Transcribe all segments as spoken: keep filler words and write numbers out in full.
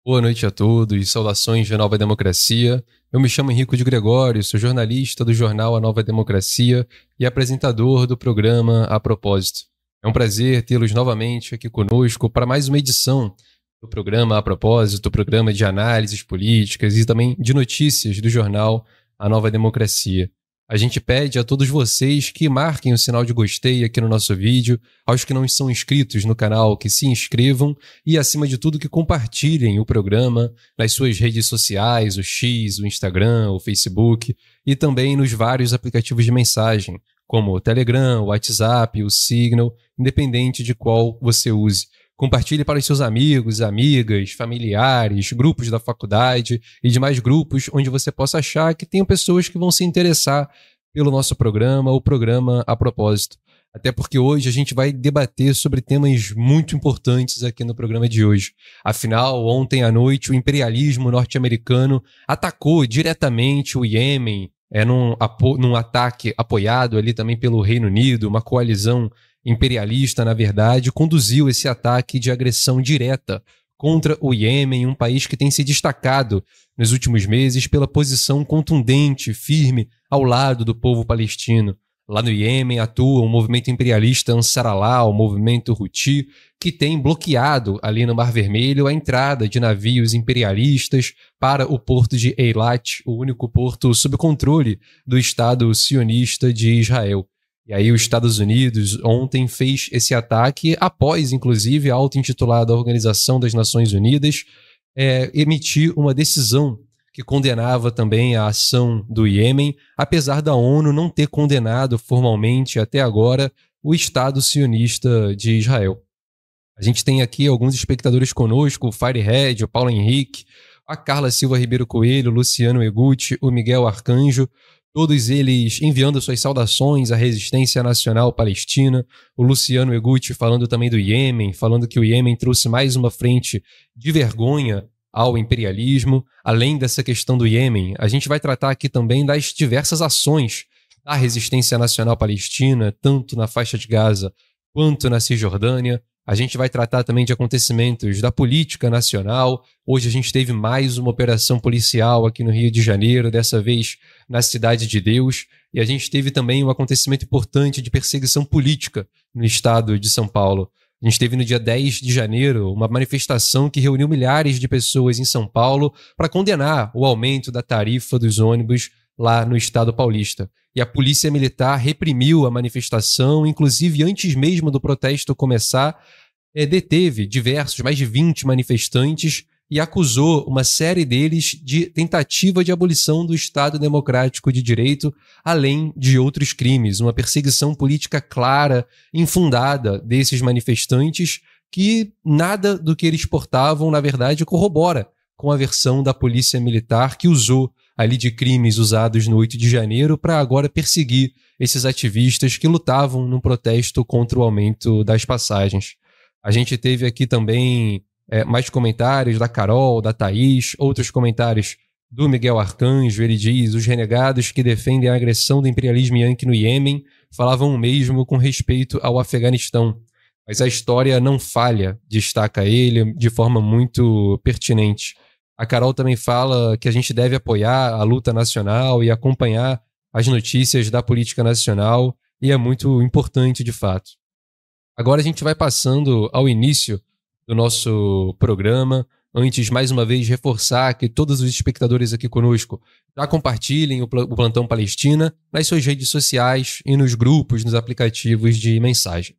Boa noite a todos, saudações de Nova Democracia. Eu me chamo Henrico de Gregório, sou jornalista do jornal A Nova Democracia e apresentador do programa A Propósito. É um prazer tê-los novamente aqui conosco para mais uma edição do programa A Propósito, programa de análises políticas e também de notícias do jornal A Nova Democracia. A gente pede a todos vocês que marquem o sinal de gostei aqui no nosso vídeo, aos que não são inscritos no canal que se inscrevam e, acima de tudo, que compartilhem o programa nas suas redes sociais, o X, o Instagram, o Facebook e também nos vários aplicativos de mensagem, como o Telegram, o WhatsApp, o Signal, independente de qual você use. Compartilhe para os seus amigos, amigas, familiares, grupos da faculdade e demais grupos onde você possa achar que tem pessoas que vão se interessar pelo nosso programa, o programa A Propósito. Até porque hoje a gente vai debater sobre temas muito importantes aqui no programa de hoje. Afinal, ontem à noite o imperialismo norte-americano atacou diretamente o Iêmen, é, num, num ataque apoiado ali também pelo Reino Unido, uma coalizão imperialista, na verdade, conduziu esse ataque de agressão direta contra o Iêmen, um país que tem se destacado nos últimos meses pela posição contundente, firme, ao lado do povo palestino. Lá no Iêmen atua o movimento imperialista Ansar Allah, o movimento Houthi, que tem bloqueado ali no Mar Vermelho a entrada de navios imperialistas para o porto de Eilat, o único porto sob controle do Estado sionista de Israel. E aí os Estados Unidos ontem fez esse ataque após, inclusive, a auto-intitulada Organização das Nações Unidas é, emitir uma decisão que condenava também a ação do Iêmen, apesar da ONU não ter condenado formalmente até agora o Estado sionista de Israel. A gente tem aqui alguns espectadores conosco, o Firehead, o Paulo Henrique, a Carla Silva Ribeiro Coelho, o Luciano Egutti, o Miguel Arcanjo, todos eles enviando suas saudações à resistência nacional palestina. O Luciano Egutti falando também do Iêmen, falando que o Iêmen trouxe mais uma frente de vergonha ao imperialismo. Além dessa questão do Iêmen, a gente vai tratar aqui também das diversas ações da resistência nacional palestina, tanto na faixa de Gaza quanto na Cisjordânia. A gente vai tratar também de acontecimentos da política nacional. Hoje a gente teve mais uma operação policial aqui no Rio de Janeiro, dessa vez na Cidade de Deus. E a gente teve também um acontecimento importante de perseguição política no estado de São Paulo. A gente teve no dia dez de janeiro uma manifestação que reuniu milhares de pessoas em São Paulo para condenar o aumento da tarifa dos ônibus lá no estado paulista. E a polícia militar reprimiu a manifestação, inclusive antes mesmo do protesto começar, é, deteve diversos, mais de vinte manifestantes e acusou uma série deles de tentativa de abolição do Estado Democrático de Direito, além de outros crimes, uma perseguição política clara, infundada desses manifestantes, que nada do que eles portavam, na verdade, corrobora com a versão da polícia militar que usou ali de crimes usados no oito de janeiro para agora perseguir esses ativistas que lutavam num protesto contra o aumento das passagens. A gente teve aqui também é, mais comentários da Carol, da Thaís, outros comentários do Miguel Arcanjo. Ele diz: os renegados que defendem a agressão do imperialismo yankee no Iêmen falavam o mesmo com respeito ao Afeganistão. Mas a história não falha, destaca ele de forma muito pertinente. A Carol também fala que a gente deve apoiar a luta nacional e acompanhar as notícias da política nacional, e é muito importante de fato. Agora a gente vai passando ao início do nosso programa. Antes, mais uma vez, reforçar que todos os espectadores aqui conosco já compartilhem o Plantão Palestina nas suas redes sociais e nos grupos, nos aplicativos de mensagem.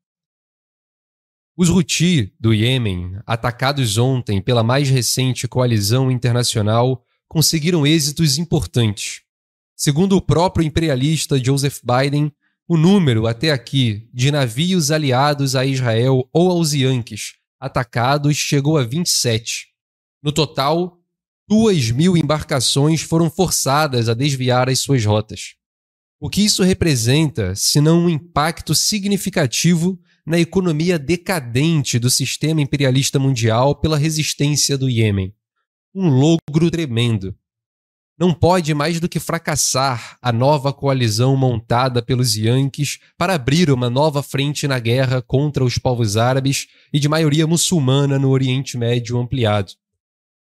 Os Houthi do Iêmen, atacados ontem pela mais recente coalizão internacional, conseguiram êxitos importantes. Segundo o próprio imperialista Joseph Biden, o número até aqui de navios aliados a Israel ou aos Yankees atacados chegou a vinte e sete. No total, duas mil embarcações foram forçadas a desviar as suas rotas. O que isso representa, senão um impacto significativo na economia decadente do sistema imperialista mundial pela resistência do Iêmen? Um logro tremendo. Não pode mais do que fracassar a nova coalizão montada pelos Yankees para abrir uma nova frente na guerra contra os povos árabes e de maioria muçulmana no Oriente Médio ampliado.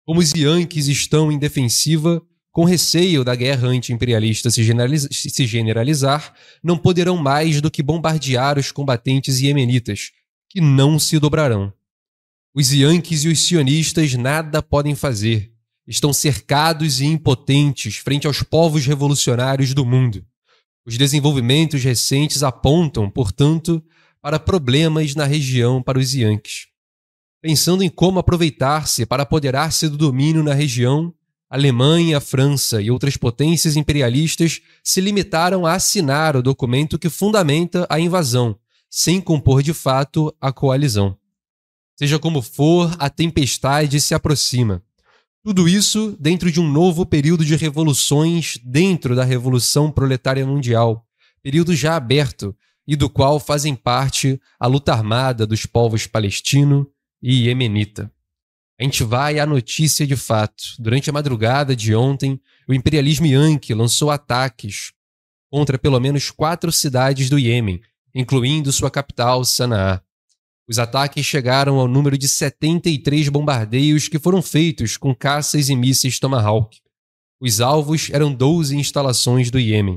Como os Yankees estão em defensiva, com receio da guerra anti-imperialista se generaliza- se generalizar, não poderão mais do que bombardear os combatentes iemenitas, que não se dobrarão. Os Yankees e os sionistas nada podem fazer. Estão cercados e impotentes frente aos povos revolucionários do mundo. Os desenvolvimentos recentes apontam, portanto, para problemas na região para os Yankees. Pensando em como aproveitar-se para apoderar-se do domínio na região, a Alemanha, a França e outras potências imperialistas se limitaram a assinar o documento que fundamenta a invasão, sem compor de fato a coalizão. Seja como for, a tempestade se aproxima. Tudo isso dentro de um novo período de revoluções dentro da Revolução Proletária Mundial, período já aberto e do qual fazem parte a luta armada dos povos palestino e iemenita. A gente vai à notícia de fato. Durante a madrugada de ontem, o imperialismo Yankee lançou ataques contra pelo menos quatro cidades do Iêmen, incluindo sua capital, Sanaa. Os ataques chegaram ao número de setenta e três bombardeios que foram feitos com caças e mísseis Tomahawk. Os alvos eram doze instalações do Iêmen.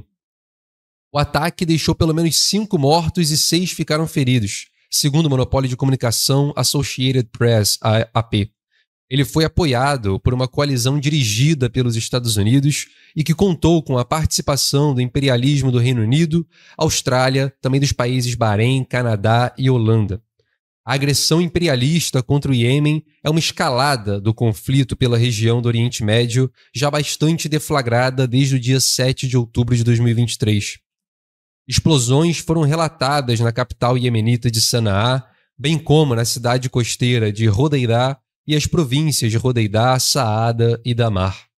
O ataque deixou pelo menos cinco mortos e seis ficaram feridos, segundo o monopólio de comunicação Associated Press, A P. Ele foi apoiado por uma coalizão dirigida pelos Estados Unidos e que contou com a participação do imperialismo do Reino Unido, Austrália, também dos países Bahrein, Canadá e Holanda. A agressão imperialista contra o Iêmen é uma escalada do conflito pela região do Oriente Médio, já bastante deflagrada desde o dia sete de outubro de dois mil e vinte e três. Explosões foram relatadas na capital iemenita de Sanaa, bem como na cidade costeira de Hodeida e as províncias de Hodeida, Saada e Damar.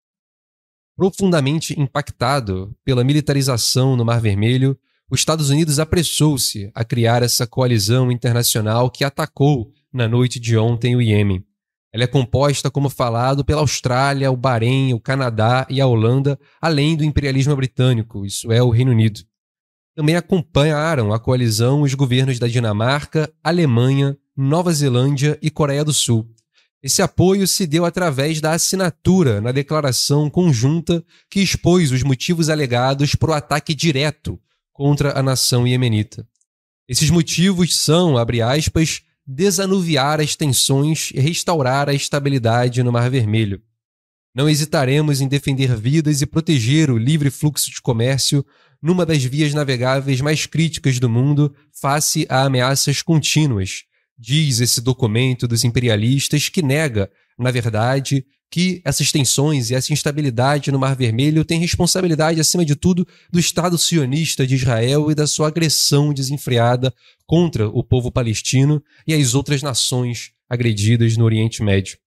Profundamente impactado pela militarização no Mar Vermelho, os Estados Unidos apressou-se a criar essa coalizão internacional que atacou na noite de ontem o Iêmen. Ela é composta, como falado, pela Austrália, o Bahrein, o Canadá e a Holanda, além do imperialismo britânico, isso é, o Reino Unido. Também acompanharam a coalizão os governos da Dinamarca, Alemanha, Nova Zelândia e Coreia do Sul. Esse apoio se deu através da assinatura na declaração conjunta que expôs os motivos alegados para o ataque direto contra a nação iemenita. Esses motivos são, abre aspas, desanuviar as tensões e restaurar a estabilidade no Mar Vermelho. Não hesitaremos em defender vidas e proteger o livre fluxo de comércio numa das vias navegáveis mais críticas do mundo face a ameaças contínuas, diz esse documento dos imperialistas que nega, na verdade, que essas tensões e essa instabilidade no Mar Vermelho têm responsabilidade, acima de tudo, do Estado sionista de Israel e da sua agressão desenfreada contra o povo palestino e as outras nações agredidas no Oriente Médio.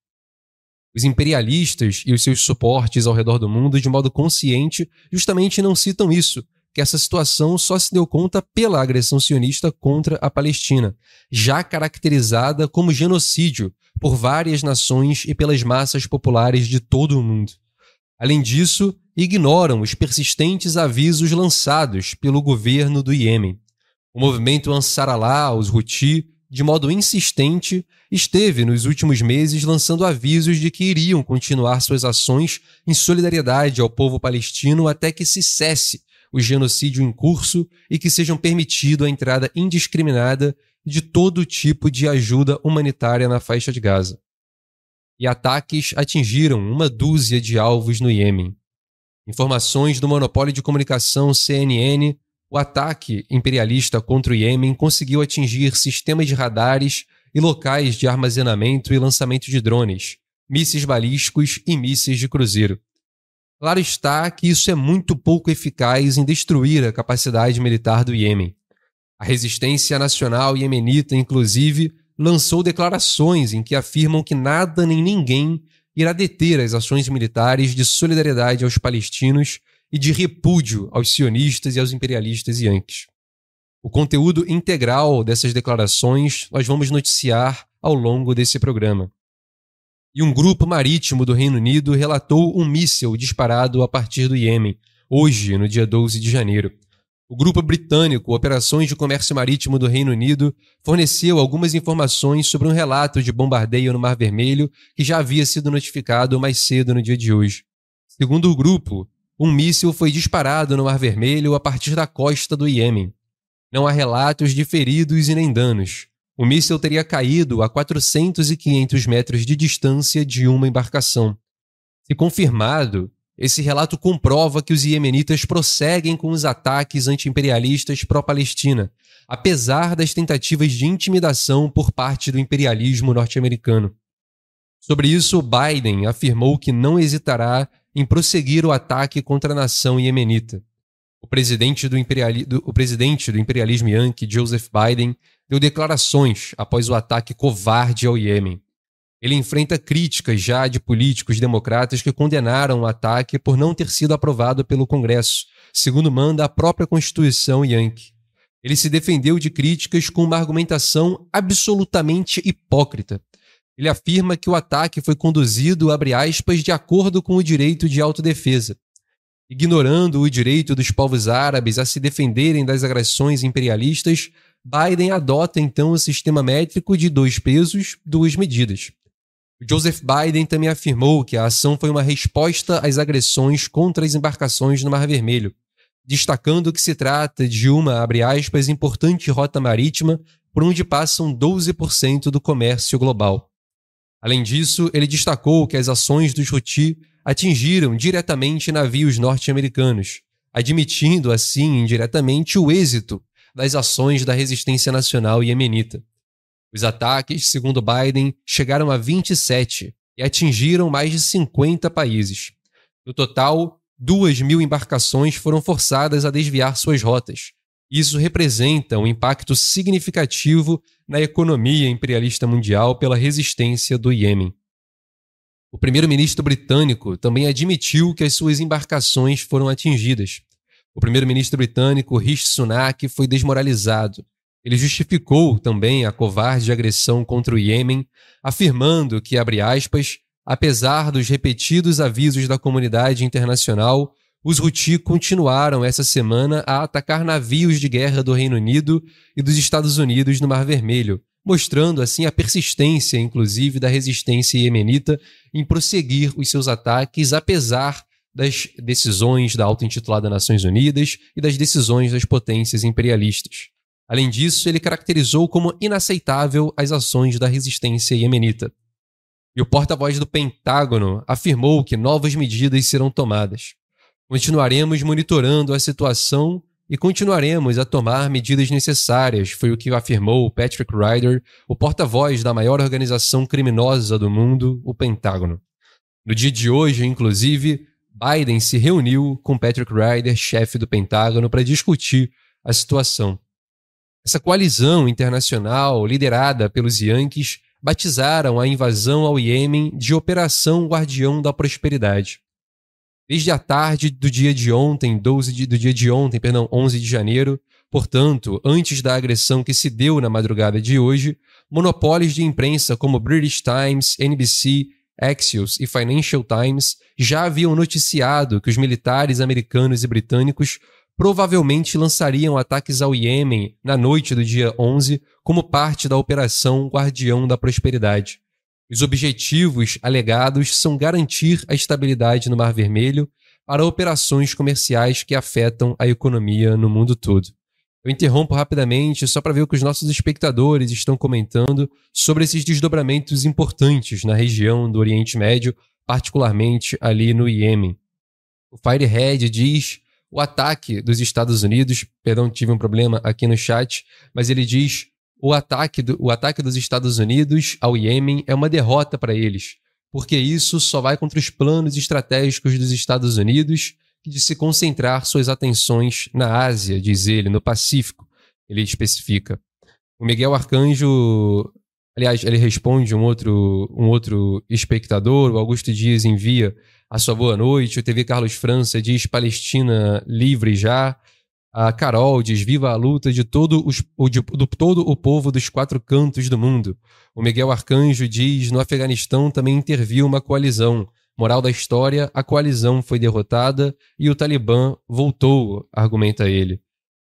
Os imperialistas e os seus suportes ao redor do mundo, de modo consciente, justamente não citam isso, que essa situação só se deu conta pela agressão sionista contra a Palestina, já caracterizada como genocídio por várias nações e pelas massas populares de todo o mundo. Além disso, ignoram os persistentes avisos lançados pelo governo do Iêmen. O movimento Ansar Allah, os Houthi, de modo insistente, esteve nos últimos meses lançando avisos de que iriam continuar suas ações em solidariedade ao povo palestino até que se cesse o genocídio em curso e que sejam permitida a entrada indiscriminada de todo tipo de ajuda humanitária na faixa de Gaza. E ataques atingiram uma dúzia de alvos no Iêmen. Informações do monopólio de comunicação C N N, o ataque imperialista contra o Iêmen conseguiu atingir sistemas de radares e locais de armazenamento e lançamento de drones, mísseis balísticos e mísseis de cruzeiro. Claro está que isso é muito pouco eficaz em destruir a capacidade militar do Iêmen. A resistência nacional iemenita, inclusive, lançou declarações em que afirmam que nada nem ninguém irá deter as ações militares de solidariedade aos palestinos e de repúdio aos sionistas e aos imperialistas yankees. O conteúdo integral dessas declarações nós vamos noticiar ao longo desse programa. E um grupo marítimo do Reino Unido relatou um míssil disparado a partir do Iêmen, hoje, no dia doze de janeiro. O grupo britânico Operações de Comércio Marítimo do Reino Unido forneceu algumas informações sobre um relato de bombardeio no Mar Vermelho que já havia sido notificado mais cedo no dia de hoje. Segundo o grupo, um míssil foi disparado no Mar Vermelho a partir da costa do Iêmen. Não há relatos de feridos e nem danos. O míssil teria caído a quatrocentos e quinhentos metros de distância de uma embarcação. Se confirmado, esse relato comprova que os iemenitas prosseguem com os ataques anti-imperialistas pró-Palestina, apesar das tentativas de intimidação por parte do imperialismo norte-americano. Sobre isso, Biden afirmou que não hesitará em prosseguir o ataque contra a nação iemenita. O presidente do, imperiali... o presidente do imperialismo yankee, Joseph Biden, deu declarações após o ataque covarde ao Iêmen. Ele enfrenta críticas já de políticos democratas que condenaram o ataque por não ter sido aprovado pelo Congresso, segundo manda a própria Constituição Yankee. Ele se defendeu de críticas com uma argumentação absolutamente hipócrita. Ele afirma que o ataque foi conduzido, abre aspas, de acordo com o direito de autodefesa. Ignorando o direito dos povos árabes a se defenderem das agressões imperialistas, Biden adota então o sistema métrico de dois pesos, duas medidas. Joseph Biden também afirmou que a ação foi uma resposta às agressões contra as embarcações no Mar Vermelho, destacando que se trata de uma, abre aspas, importante rota marítima por onde passam doze por cento do comércio global. Além disso, ele destacou que as ações dos Houthi atingiram diretamente navios norte-americanos, admitindo assim indiretamente o êxito das ações da resistência nacional iemenita. Os ataques, segundo Biden, chegaram a vinte e sete e atingiram mais de cinquenta países. No total, duas mil embarcações foram forçadas a desviar suas rotas. Isso representa um impacto significativo na economia imperialista mundial pela resistência do Iêmen. O primeiro-ministro britânico também admitiu que as suas embarcações foram atingidas. O primeiro-ministro britânico Rishi Sunak foi desmoralizado. Ele justificou também a covarde agressão contra o Iêmen, afirmando que, abre aspas, apesar dos repetidos avisos da comunidade internacional, os Houthi continuaram essa semana a atacar navios de guerra do Reino Unido e dos Estados Unidos no Mar Vermelho, mostrando assim a persistência, inclusive, da resistência iemenita em prosseguir os seus ataques, apesar das decisões da auto-intitulada Nações Unidas e das decisões das potências imperialistas. Além disso, ele caracterizou como inaceitável as ações da resistência iemenita. E o porta-voz do Pentágono afirmou que novas medidas serão tomadas. Continuaremos monitorando a situação e continuaremos a tomar medidas necessárias, foi o que afirmou Patrick Ryder, o porta-voz da maior organização criminosa do mundo, o Pentágono. No dia de hoje, inclusive, Biden se reuniu com Patrick Ryder, chefe do Pentágono, para discutir a situação. Essa coalizão internacional, liderada pelos Yankees, batizaram a invasão ao Iêmen de Operação Guardião da Prosperidade. Desde a tarde do dia de ontem, doze de, do dia de ontem, perdão, onze de janeiro, portanto, antes da agressão que se deu na madrugada de hoje, monopólios de imprensa como British Times, N B C, Axios e Financial Times já haviam noticiado que os militares americanos e britânicos provavelmente lançariam ataques ao Iêmen na noite do dia onze como parte da Operação Guardião da Prosperidade. Os objetivos alegados são garantir a estabilidade no Mar Vermelho para operações comerciais que afetam a economia no mundo todo. Eu interrompo rapidamente só para ver o que os nossos espectadores estão comentando sobre esses desdobramentos importantes na região do Oriente Médio, particularmente ali no Iêmen. O Firehead diz: o ataque dos Estados Unidos, perdão, tive um problema aqui no chat, mas ele diz: o ataque, do, o ataque dos Estados Unidos ao Iêmen é uma derrota para eles, porque isso só vai contra os planos estratégicos dos Estados Unidos de se concentrar suas atenções na Ásia, diz ele, no Pacífico, ele especifica. O Miguel Arcanjo, aliás, ele responde um outro, um outro espectador, o Augusto Dias envia a sua boa noite, o T V Carlos França diz Palestina livre já, a Carol diz viva a luta de todo, os, de, do, todo o povo dos quatro cantos do mundo. O Miguel Arcanjo diz no Afeganistão também interviu uma coalizão. Moral da história, a coalizão foi derrotada e o Talibã voltou, argumenta ele.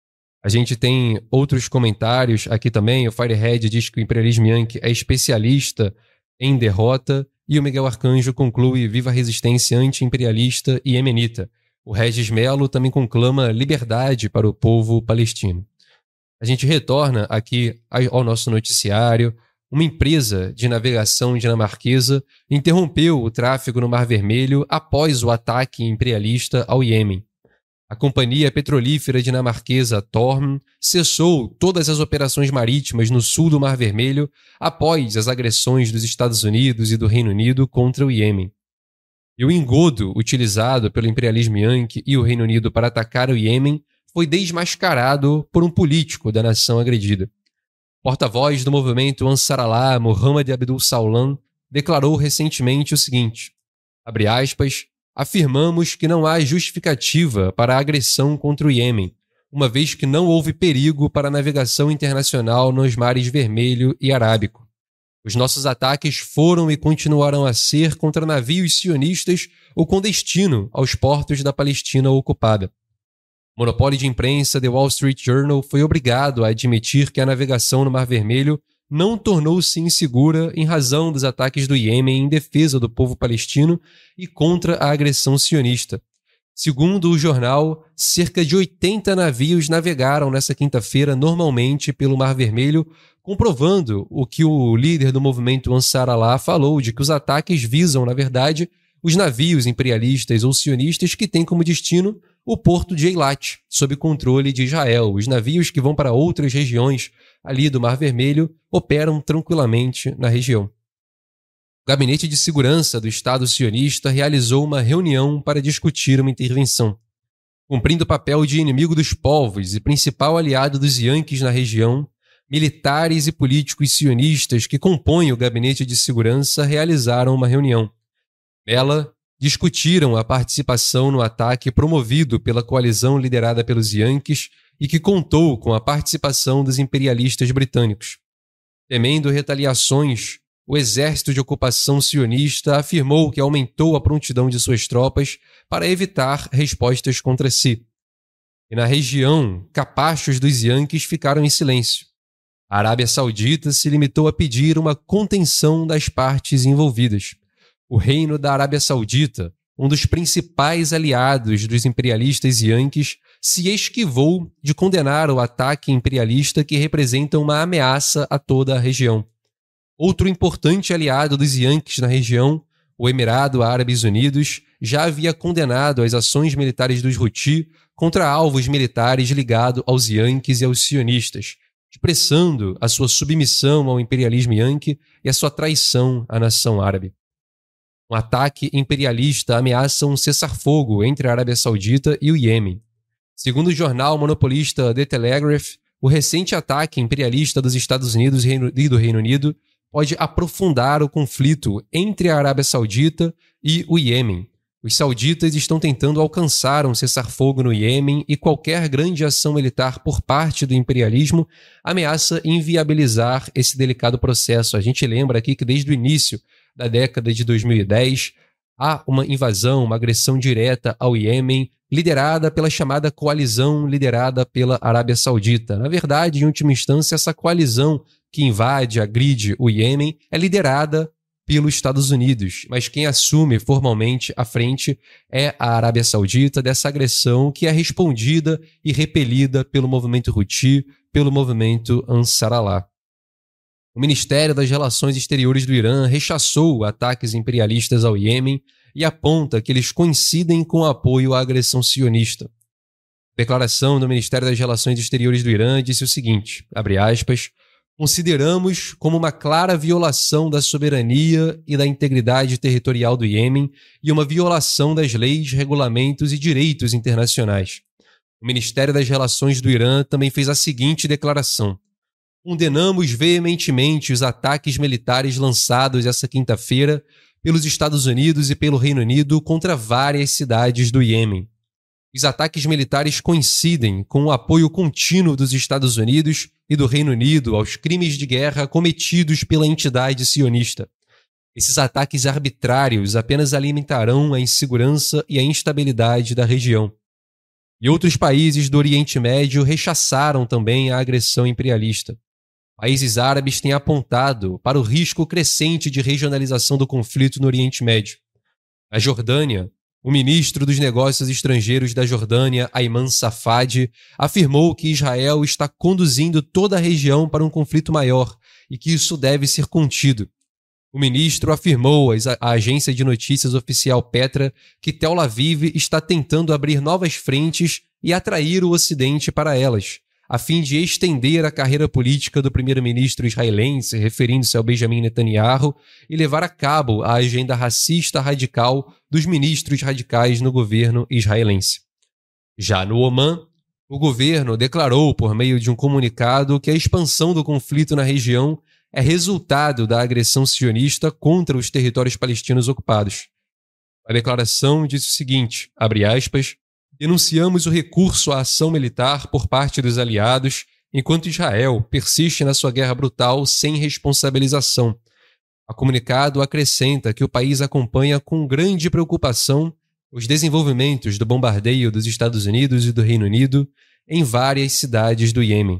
A gente tem outros comentários aqui também. O Firehead diz que o imperialismo Yankee é especialista em derrota. E o Miguel Arcanjo conclui: viva a resistência anti-imperialista e iemenita. O Regis Melo também conclama liberdade para o povo palestino. A gente retorna aqui ao nosso noticiário. Uma empresa de navegação dinamarquesa interrompeu o tráfego no Mar Vermelho após o ataque imperialista ao Iêmen. A companhia petrolífera dinamarquesa Torm cessou todas as operações marítimas no sul do Mar Vermelho após as agressões dos Estados Unidos e do Reino Unido contra o Iêmen. E o engodo utilizado pelo imperialismo Yankee e o Reino Unido para atacar o Iêmen foi desmascarado por um político da nação agredida. Porta-voz do movimento Ansar Allah, Mohammed Abdul Salman, declarou recentemente o seguinte, abre aspas, afirmamos que não há justificativa para a agressão contra o Iêmen, uma vez que não houve perigo para a navegação internacional nos mares Vermelho e Arábico. Os nossos ataques foram e continuarão a ser contra navios sionistas ou com destino aos portos da Palestina ocupada. O monopólio de imprensa The Wall Street Journal foi obrigado a admitir que a navegação no Mar Vermelho não tornou-se insegura em razão dos ataques do Iêmen em defesa do povo palestino e contra a agressão sionista. Segundo o jornal, cerca de oitenta navios navegaram nesta quinta-feira normalmente pelo Mar Vermelho, comprovando o que o líder do movimento Ansar Allah falou, de que os ataques visam, na verdade, os navios imperialistas ou sionistas que têm como destino o porto de Eilat, sob controle de Israel. Os navios que vão para outras regiões ali do Mar Vermelho operam tranquilamente na região. O Gabinete de Segurança do Estado sionista realizou uma reunião para discutir uma intervenção. Cumprindo o papel de inimigo dos povos e principal aliado dos Yankees na região, militares e políticos sionistas que compõem o Gabinete de Segurança realizaram uma reunião. Nela, discutiram a participação no ataque promovido pela coalizão liderada pelos Yankees e que contou com a participação dos imperialistas britânicos. Temendo retaliações, o exército de ocupação sionista afirmou que aumentou a prontidão de suas tropas para evitar respostas contra si. E na região, capachos dos Yankees ficaram em silêncio. A Arábia Saudita se limitou a pedir uma contenção das partes envolvidas. O Reino da Arábia Saudita, um dos principais aliados dos imperialistas Yankees, se esquivou de condenar o ataque imperialista que representa uma ameaça a toda a região. Outro importante aliado dos Yankees na região, o Emirado Árabes Unidos, já havia condenado as ações militares dos Houthi contra alvos militares ligados aos Yankees e aos sionistas, expressando a sua submissão ao imperialismo Yankee e a sua traição à nação árabe. Um ataque imperialista ameaça um cessar-fogo entre a Arábia Saudita e o Iêmen. Segundo o jornal monopolista The Telegraph, o recente ataque imperialista dos Estados Unidos e do Reino Unido pode aprofundar o conflito entre a Arábia Saudita e o Iêmen. Os sauditas estão tentando alcançar um cessar-fogo no Iêmen e qualquer grande ação militar por parte do imperialismo ameaça inviabilizar esse delicado processo. A gente lembra aqui que desde o início da década de dois mil e dez, há uma invasão, uma agressão direta ao Iêmen, liderada pela chamada coalizão liderada pela Arábia Saudita. Na verdade, em última instância, essa coalizão que invade, agride o Iêmen é liderada pelos Estados Unidos, mas quem assume formalmente a frente é a Arábia Saudita dessa agressão que é respondida e repelida pelo movimento Houthi, pelo movimento Ansar Allah. O Ministério das Relações Exteriores do Irã rechaçou ataques imperialistas ao Iêmen e aponta que eles coincidem com o apoio à agressão sionista. A declaração do Ministério das Relações Exteriores do Irã disse o seguinte, abre aspas, consideramos como uma clara violação da soberania e da integridade territorial do Iêmen e uma violação das leis, regulamentos e direitos internacionais. O Ministério das Relações do Irã também fez a seguinte declaração. Condenamos veementemente os ataques militares lançados essa quinta-feira pelos Estados Unidos e pelo Reino Unido contra várias cidades do Iêmen. Os ataques militares coincidem com o apoio contínuo dos Estados Unidos e do Reino Unido aos crimes de guerra cometidos pela entidade sionista. Esses ataques arbitrários apenas alimentarão a insegurança e a instabilidade da região. E outros países do Oriente Médio rechaçaram também a agressão imperialista. Países árabes têm apontado para o risco crescente de regionalização do conflito no Oriente Médio. Na Jordânia, o ministro dos Negócios Estrangeiros da Jordânia, Ayman Safadi, afirmou que Israel está conduzindo toda a região para um conflito maior e que isso deve ser contido. O ministro afirmou à agência de notícias oficial Petra que Tel Aviv está tentando abrir novas frentes e atrair o Ocidente para elas, a fim de estender a carreira política do primeiro-ministro israelense, referindo-se ao Benjamin Netanyahu, e levar a cabo a agenda racista radical dos ministros radicais no governo israelense. Já no Omã, o governo declarou por meio de um comunicado que a expansão do conflito na região é resultado da agressão sionista contra os territórios palestinos ocupados. A declaração diz o seguinte, abre aspas, denunciamos o recurso à ação militar por parte dos aliados, enquanto Israel persiste na sua guerra brutal sem responsabilização. O comunicado acrescenta que o país acompanha com grande preocupação os desenvolvimentos do bombardeio dos Estados Unidos e do Reino Unido em várias cidades do Iêmen.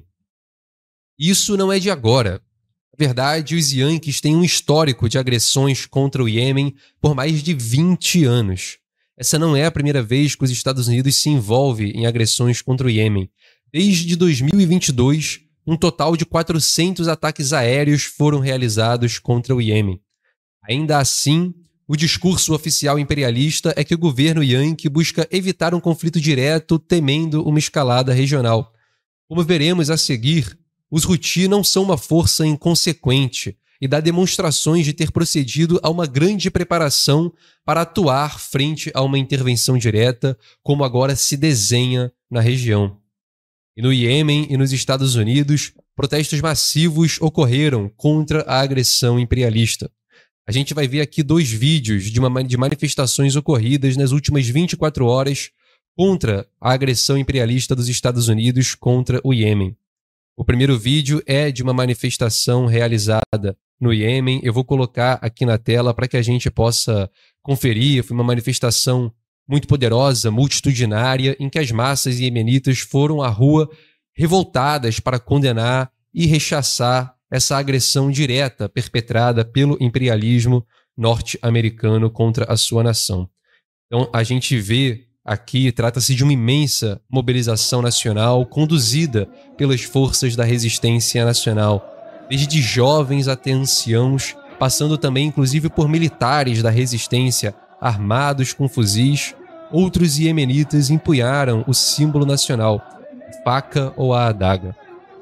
Isso não é de agora. Na verdade, os Yankees têm um histórico de agressões contra o Iêmen por mais de vinte anos. Essa não é a primeira vez que os Estados Unidos se envolvem em agressões contra o Iêmen. Desde dois mil e vinte e dois, um total de quatrocentos ataques aéreos foram realizados contra o Iêmen. Ainda assim, o discurso oficial imperialista é que o governo Yankee busca evitar um conflito direto, temendo uma escalada regional. Como veremos a seguir, os Houthi não são uma força inconsequente e dá demonstrações de ter procedido a uma grande preparação para atuar frente a uma intervenção direta, como agora se desenha na região. E no Iêmen e nos Estados Unidos, protestos massivos ocorreram contra a agressão imperialista. A gente vai ver aqui dois vídeos de, uma, de manifestações ocorridas nas últimas vinte e quatro horas contra a agressão imperialista dos Estados Unidos contra o Iêmen. O primeiro vídeo é de uma manifestação realizada no Iêmen. Eu vou colocar aqui na tela para que a gente possa conferir. Foi uma manifestação muito poderosa, multitudinária, em que as massas iemenitas foram à rua revoltadas para condenar e rechaçar essa agressão direta perpetrada pelo imperialismo norte-americano contra a sua nação. Então, a gente vê aqui, trata-se de uma imensa mobilização nacional conduzida pelas forças da resistência nacional, desde jovens até anciãos, passando também inclusive por militares da resistência armados com fuzis. Outros iemenitas empunharam o símbolo nacional, a faca ou a adaga.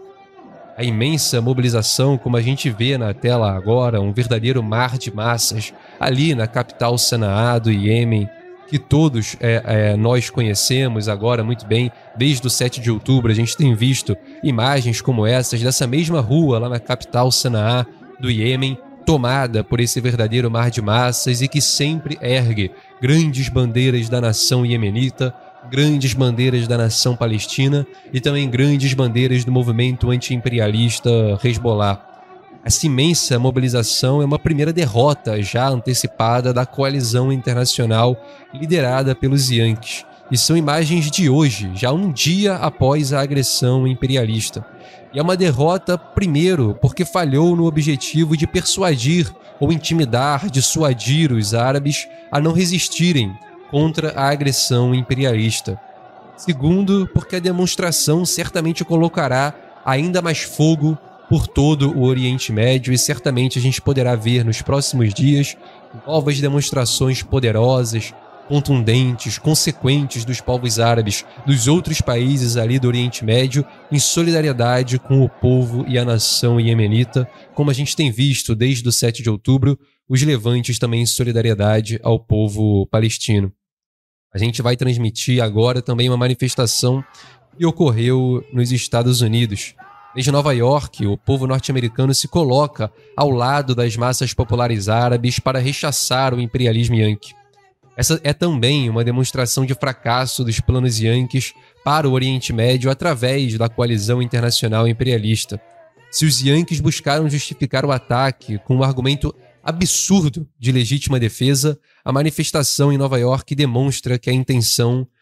A imensa mobilização, como a gente vê na tela agora, um verdadeiro mar de massas, ali na capital Sanaa do Iêmen, que todos é, é, nós conhecemos agora muito bem. Desde o sete de outubro a gente tem visto imagens como essas dessa mesma rua lá na capital Sanaa do Iêmen, tomada por esse verdadeiro mar de massas e que sempre ergue grandes bandeiras da nação iemenita, grandes bandeiras da nação palestina e também grandes bandeiras do movimento anti-imperialista Hezbollah. Essa imensa mobilização é uma primeira derrota já antecipada da coalizão internacional liderada pelos Yankees. E são imagens de hoje, já um dia após a agressão imperialista. E é uma derrota, primeiro, porque falhou no objetivo de persuadir ou intimidar, dissuadir os árabes a não resistirem contra a agressão imperialista. Segundo, porque a demonstração certamente colocará ainda mais fogo por todo o Oriente Médio e certamente a gente poderá ver nos próximos dias novas demonstrações poderosas, contundentes, consequentes dos povos árabes dos outros países ali do Oriente Médio em solidariedade com o povo e a nação iemenita, como a gente tem visto desde o sete de outubro, os levantes também em solidariedade ao povo palestino. A gente vai transmitir agora também uma manifestação que ocorreu nos Estados Unidos. Desde Nova York, o povo norte-americano se coloca ao lado das massas populares árabes para rechaçar o imperialismo Yankee. Essa é também uma demonstração de fracasso dos planos Yankees para o Oriente Médio através da coalizão internacional imperialista. Se os Yankees buscaram justificar o ataque com um argumento absurdo de legítima defesa, a manifestação em Nova York demonstra que a intenção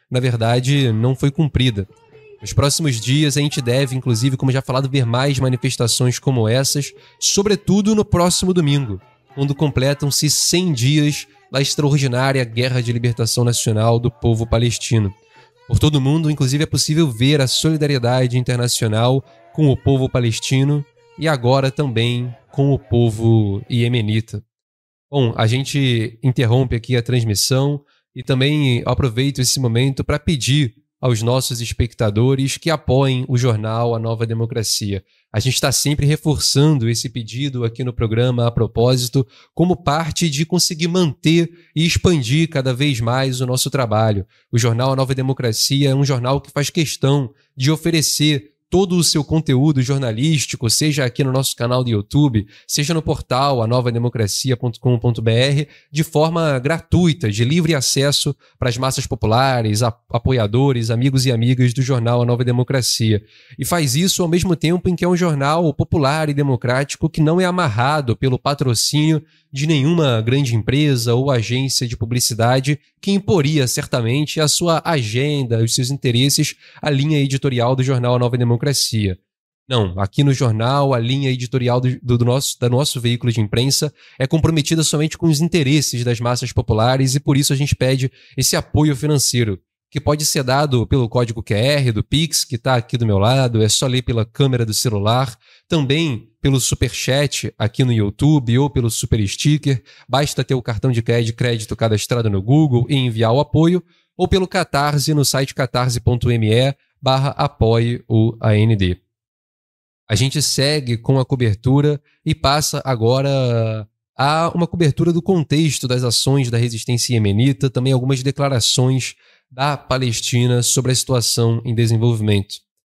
na verdade, não foi cumprida. Nos próximos dias a gente deve, inclusive, como já falado, ver mais manifestações como essas, sobretudo no próximo domingo, quando completam-se cem dias da extraordinária Guerra de Libertação Nacional do povo palestino. Por todo o mundo, inclusive, é possível ver a solidariedade internacional com o povo palestino e agora também com o povo iemenita. Bom, a gente interrompe aqui a transmissão e também aproveito esse momento para pedir aos nossos espectadores que apoiem o jornal A Nova Democracia. A gente está sempre reforçando esse pedido aqui no programa A Propósito, como parte de conseguir manter e expandir cada vez mais o nosso trabalho. O jornal A Nova Democracia é um jornal que faz questão de oferecer todo o seu conteúdo jornalístico, seja aqui no nosso canal do YouTube, seja no portal a nova democracia ponto com ponto b r, de forma gratuita, de livre acesso para as massas populares, apoiadores, amigos e amigas do jornal A Nova Democracia. E faz isso ao mesmo tempo em que é um jornal popular e democrático que não é amarrado pelo patrocínio de nenhuma grande empresa ou agência de publicidade que imporia certamente a sua agenda, os seus interesses, à linha editorial do jornal A Nova Democracia. Não, aqui no jornal, a linha editorial do, do, nosso, do nosso veículo de imprensa é comprometida somente com os interesses das massas populares e por isso a gente pede esse apoio financeiro, que pode ser dado pelo código Q R do Pix, que está aqui do meu lado, é só ler pela câmera do celular, também pelo Superchat aqui no YouTube ou pelo Super Sticker, basta ter o cartão de crédito cadastrado no Google e enviar o apoio, ou pelo Catarse no site catarse ponto m e barra apoie o A N D. A gente segue com a cobertura e passa agora a uma cobertura do contexto das ações da resistência iemenita, também algumas declarações da Palestina sobre a situação em desenvolvimento.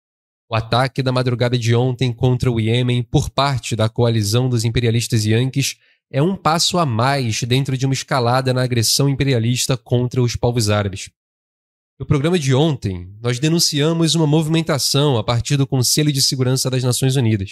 O ataque da madrugada de ontem contra o Iêmen por parte da coalizão dos imperialistas yankees é um passo a mais dentro de uma escalada na agressão imperialista contra os povos árabes. No programa de ontem, nós denunciamos uma movimentação a partir do Conselho de Segurança das Nações Unidas.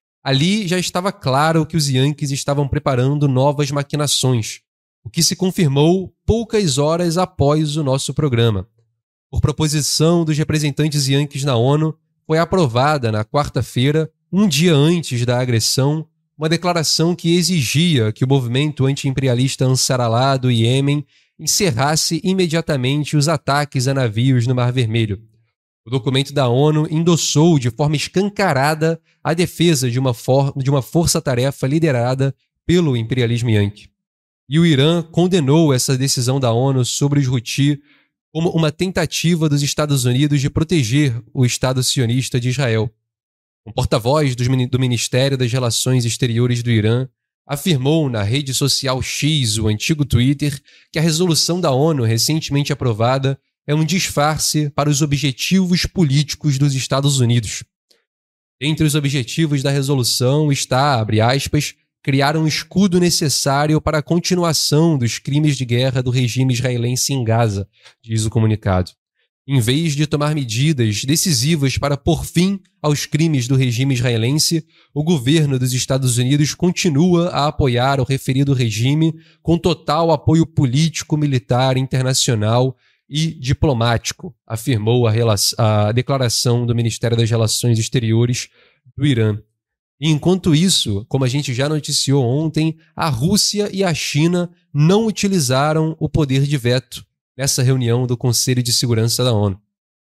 Ali já estava claro que os yankees estavam preparando novas maquinações, o que se confirmou poucas horas após o nosso programa. Por proposição dos representantes yankees na ONU, foi aprovada na quarta-feira, um dia antes da agressão, uma declaração que exigia que o movimento anti-imperialista Ansar-Allah do Iêmen encerrasse imediatamente os ataques a navios no Mar Vermelho. O documento da ONU endossou de forma escancarada a defesa de uma, for- de uma força-tarefa liderada pelo imperialismo yankee. E o Irã condenou essa decisão da ONU sobre os Houthi como uma tentativa dos Estados Unidos de proteger o Estado sionista de Israel. Um porta-voz do Ministério das Relações Exteriores do Irã afirmou na rede social X, o antigo Twitter, que a resolução da ONU recentemente aprovada é um disfarce para os objetivos políticos dos Estados Unidos. Entre os objetivos da resolução está, abre aspas, criar um escudo necessário para a continuação dos crimes de guerra do regime israelense em Gaza, diz o comunicado. Em vez de tomar medidas decisivas para pôr fim aos crimes do regime israelense, o governo dos Estados Unidos continua a apoiar o referido regime com total apoio político, militar, internacional e diplomático, afirmou a, relação, a declaração do Ministério das Relações Exteriores do Irã. E enquanto isso, como a gente já noticiou ontem, a Rússia e a China não utilizaram o poder de veto nessa reunião do Conselho de Segurança da ONU.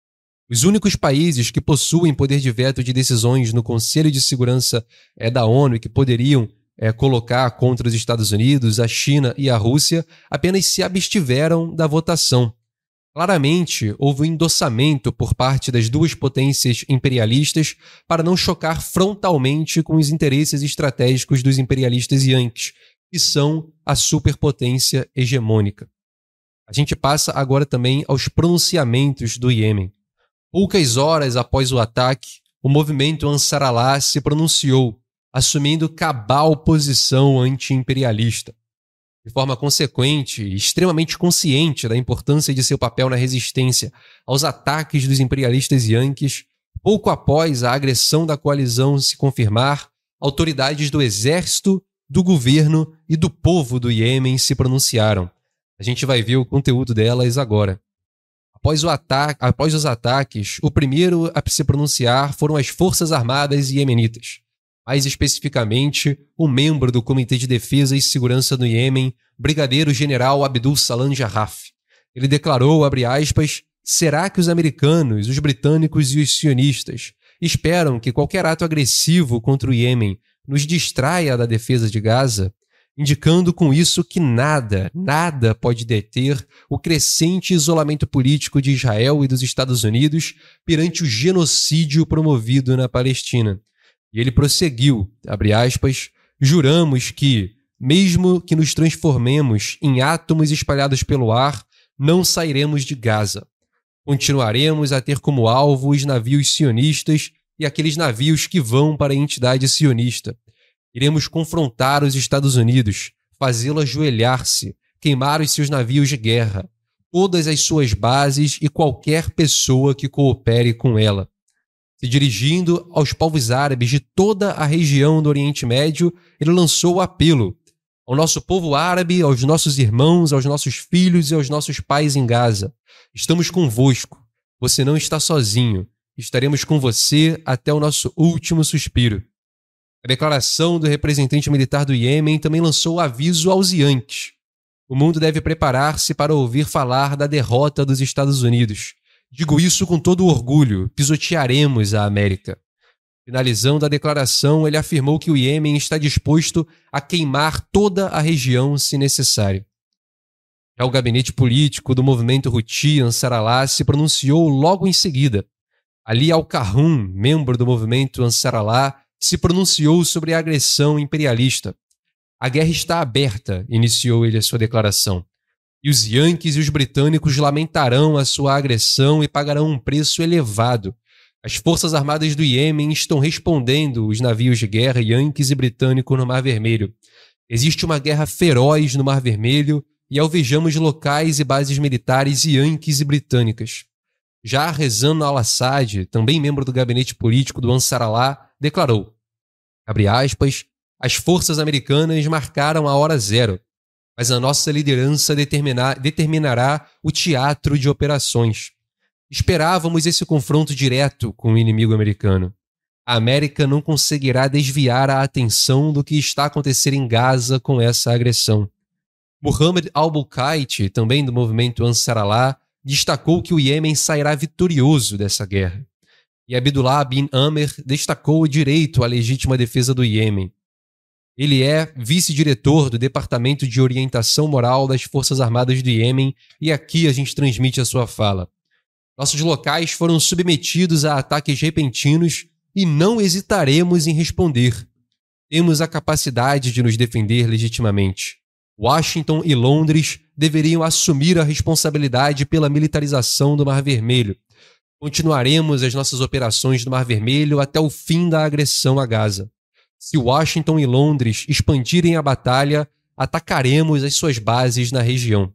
Os únicos países que possuem poder de veto de decisões no Conselho de Segurança é, da ONU e que poderiam é, colocar contra os Estados Unidos, a China e a Rússia apenas se abstiveram da votação. Claramente, houve um endossamento por parte das duas potências imperialistas para não chocar frontalmente com os interesses estratégicos dos imperialistas yankees, que são a superpotência hegemônica. A gente passa agora também aos pronunciamentos do Iêmen. Poucas horas após o ataque, o movimento Ansar-Allah se pronunciou, assumindo cabal posição anti-imperialista. De forma consequente e extremamente consciente da importância de seu papel na resistência aos ataques dos imperialistas yankees, pouco após a agressão da coalizão se confirmar, autoridades do exército, do governo e do povo do Iêmen se pronunciaram. A gente vai ver o conteúdo delas agora. A Após, o ataque, após os ataques, o primeiro a se pronunciar foram as Forças Armadas iemenitas. Mais especificamente, um membro do Comitê de Defesa e Segurança do Iêmen, Brigadeiro-General Abdul Salam Jarraf. Ele declarou, abre aspas, será que os americanos, os britânicos e os sionistas esperam que qualquer ato agressivo contra o Iêmen nos distraia da defesa de Gaza? Indicando com isso que nada, nada pode deter o crescente isolamento político de Israel e dos Estados Unidos perante o genocídio promovido na Palestina. E ele prosseguiu, abre aspas, juramos que, mesmo que nos transformemos em átomos espalhados pelo ar, não sairemos de Gaza. Continuaremos a ter como alvo os navios sionistas e aqueles navios que vão para a entidade sionista. Iremos confrontar os Estados Unidos, fazê-lo ajoelhar-se, queimar os seus navios de guerra, todas as suas bases e qualquer pessoa que coopere com ela. Se dirigindo aos povos árabes de toda a região do Oriente Médio, ele lançou o apelo ao nosso povo árabe, aos nossos irmãos, aos nossos filhos e aos nossos pais em Gaza. Estamos convosco. Você não está sozinho. Estaremos com você até o nosso último suspiro. A declaração do representante militar do Iêmen também lançou o aviso aos Yankees. O mundo deve preparar-se para ouvir falar da derrota dos Estados Unidos. Digo isso com todo orgulho, pisotearemos a América. Finalizando a declaração, ele afirmou que o Iêmen está disposto a queimar toda a região se necessário. Já o gabinete político do movimento Houthi Ansar Allah se pronunciou logo em seguida. Ali Al-Qarhum, membro do movimento Ansar Allah, se pronunciou sobre a agressão imperialista. A guerra está aberta, iniciou ele a sua declaração. E os Yankees e os britânicos lamentarão a sua agressão e pagarão um preço elevado. As Forças Armadas do Iêmen estão respondendo os navios de guerra Yankees e britânicos no Mar Vermelho. Existe uma guerra feroz no Mar Vermelho e alvejamos locais e bases militares Yankees e britânicas. Já Rezan al-Assad, também membro do gabinete político do Ansar Allah, declarou, abre aspas, as forças americanas marcaram a hora zero, mas a nossa liderança determinar, determinará o teatro de operações. Esperávamos esse confronto direto com o inimigo americano. A América não conseguirá desviar a atenção do que está acontecendo em Gaza com essa agressão. Mohammed al-Buqaiti, também do movimento Ansar Allah, destacou que o Iêmen sairá vitorioso dessa guerra. E Abdullah bin Amer destacou o direito à legítima defesa do Iêmen. Ele é vice-diretor do Departamento de Orientação Moral das Forças Armadas do Iêmen e aqui a gente transmite a sua fala. Nossos locais foram submetidos a ataques repentinos e não hesitaremos em responder. Temos a capacidade de nos defender legitimamente. Washington e Londres deveriam assumir a responsabilidade pela militarização do Mar Vermelho. Continuaremos as nossas operações no Mar Vermelho até o fim da agressão a Gaza. Se Washington e Londres expandirem a batalha, atacaremos as suas bases na região.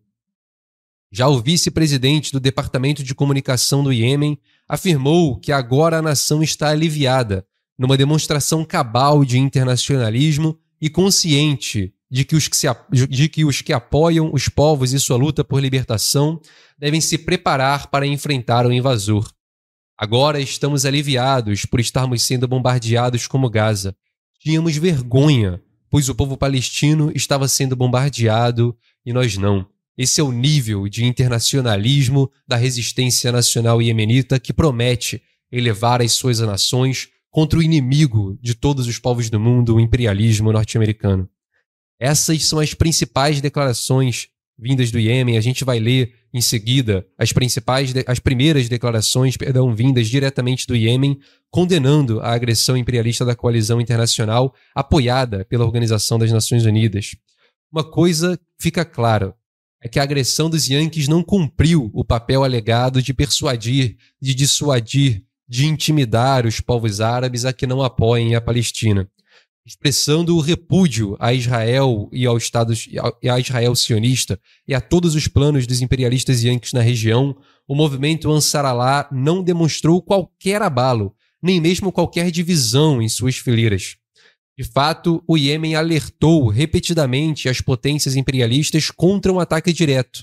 Já o vice-presidente do Departamento de Comunicação do Iêmen afirmou que agora a nação está aliviada, numa demonstração cabal de internacionalismo e consciente de que os que, se, de que os que apoiam os povos e sua luta por libertação devem se preparar para enfrentar o invasor. Agora estamos aliviados por estarmos sendo bombardeados como Gaza. Tínhamos vergonha, pois o povo palestino estava sendo bombardeado e nós não. Esse é o nível de internacionalismo da resistência nacional iemenita que promete elevar as suas nações contra o inimigo de todos os povos do mundo, o imperialismo norte-americano. Essas são as principais declarações vindas do Iêmen. A gente vai ler em seguida as principais, as primeiras declarações, perdão, vindas diretamente do Iêmen, condenando a agressão imperialista da coalizão internacional apoiada pela Organização das Nações Unidas. Uma coisa fica clara, é que a agressão dos Yankees não cumpriu o papel alegado de persuadir, de dissuadir, de intimidar os povos árabes a que não apoiem a Palestina. Expressando o repúdio a Israel e ao Estado e a Israel sionista e a todos os planos dos imperialistas Yankees na região, o movimento Ansar Allah não demonstrou qualquer abalo, nem mesmo qualquer divisão em suas fileiras. De fato, o Iêmen alertou repetidamente as potências imperialistas contra um ataque direto.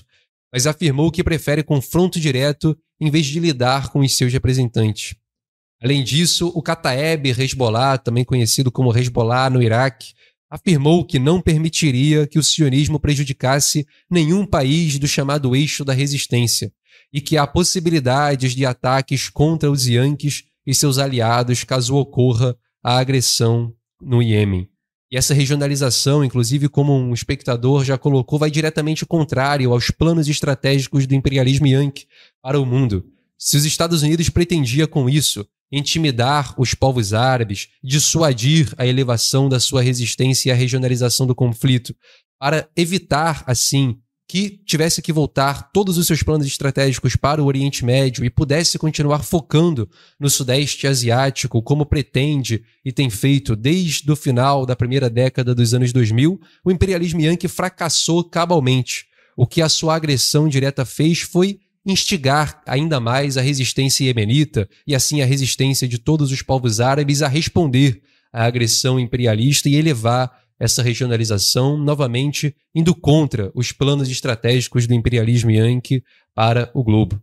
mas afirmou que prefere confronto direto em vez de lidar com os seus representantes. Além disso, o Kataeb Hezbollah, também conhecido como Hezbollah no Iraque, afirmou que não permitiria que o sionismo prejudicasse nenhum país do chamado eixo da resistência e que há possibilidades de ataques contra os Yankees e seus aliados caso ocorra a agressão no Iêmen. E essa regionalização, inclusive, como um espectador já colocou, vai diretamente contrário aos planos estratégicos do imperialismo Yankee para o mundo. Se os Estados Unidos pretendia com isso intimidar os povos árabes, dissuadir a elevação da sua resistência e a regionalização do conflito, para evitar, assim, que tivesse que voltar todos os seus planos estratégicos para o Oriente Médio e pudesse continuar focando no Sudeste Asiático, como pretende e tem feito desde o final da primeira década dos anos dois mil, o imperialismo Yankee fracassou cabalmente. O que a sua agressão direta fez foi instigar ainda mais a resistência iemenita e assim a resistência de todos os povos árabes a responder à agressão imperialista e elevar essa regionalização novamente indo contra os planos estratégicos do imperialismo Yankee para o globo.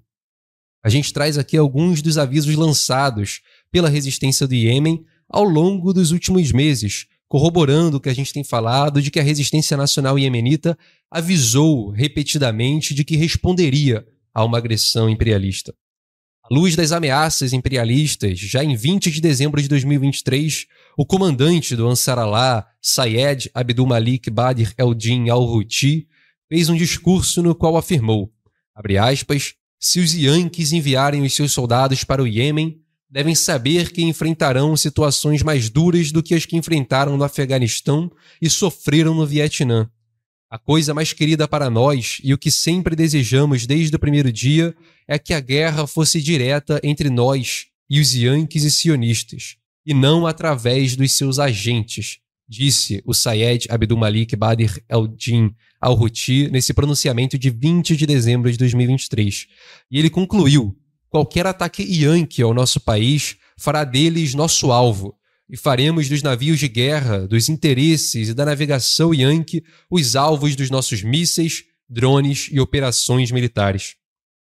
A gente traz aqui alguns dos avisos lançados pela resistência do Iêmen ao longo dos últimos meses, corroborando o que a gente tem falado de que a resistência nacional iemenita avisou repetidamente de que responderia a uma agressão imperialista. À luz das ameaças imperialistas, já em vinte de dezembro de dois mil e vinte e três, o comandante do Ansar Allah, Sayed Abdul Malik Badr el-Din al-Houthi, fez um discurso no qual afirmou, abre aspas, se os Yankees enviarem os seus soldados para o Iêmen, devem saber que enfrentarão situações mais duras do que as que enfrentaram no Afeganistão e sofreram no Vietnã. A coisa mais querida para nós e o que sempre desejamos desde o primeiro dia é que a guerra fosse direta entre nós e os Yankees e sionistas, e não através dos seus agentes, disse o Sayed Abdul Malik Badr el-Din al-Houthi nesse pronunciamento de vinte de dezembro de dois mil e vinte e três. E ele concluiu, qualquer ataque Yankee ao nosso país fará deles nosso alvo, e faremos dos navios de guerra, dos interesses e da navegação Yankee os alvos dos nossos mísseis, drones e operações militares.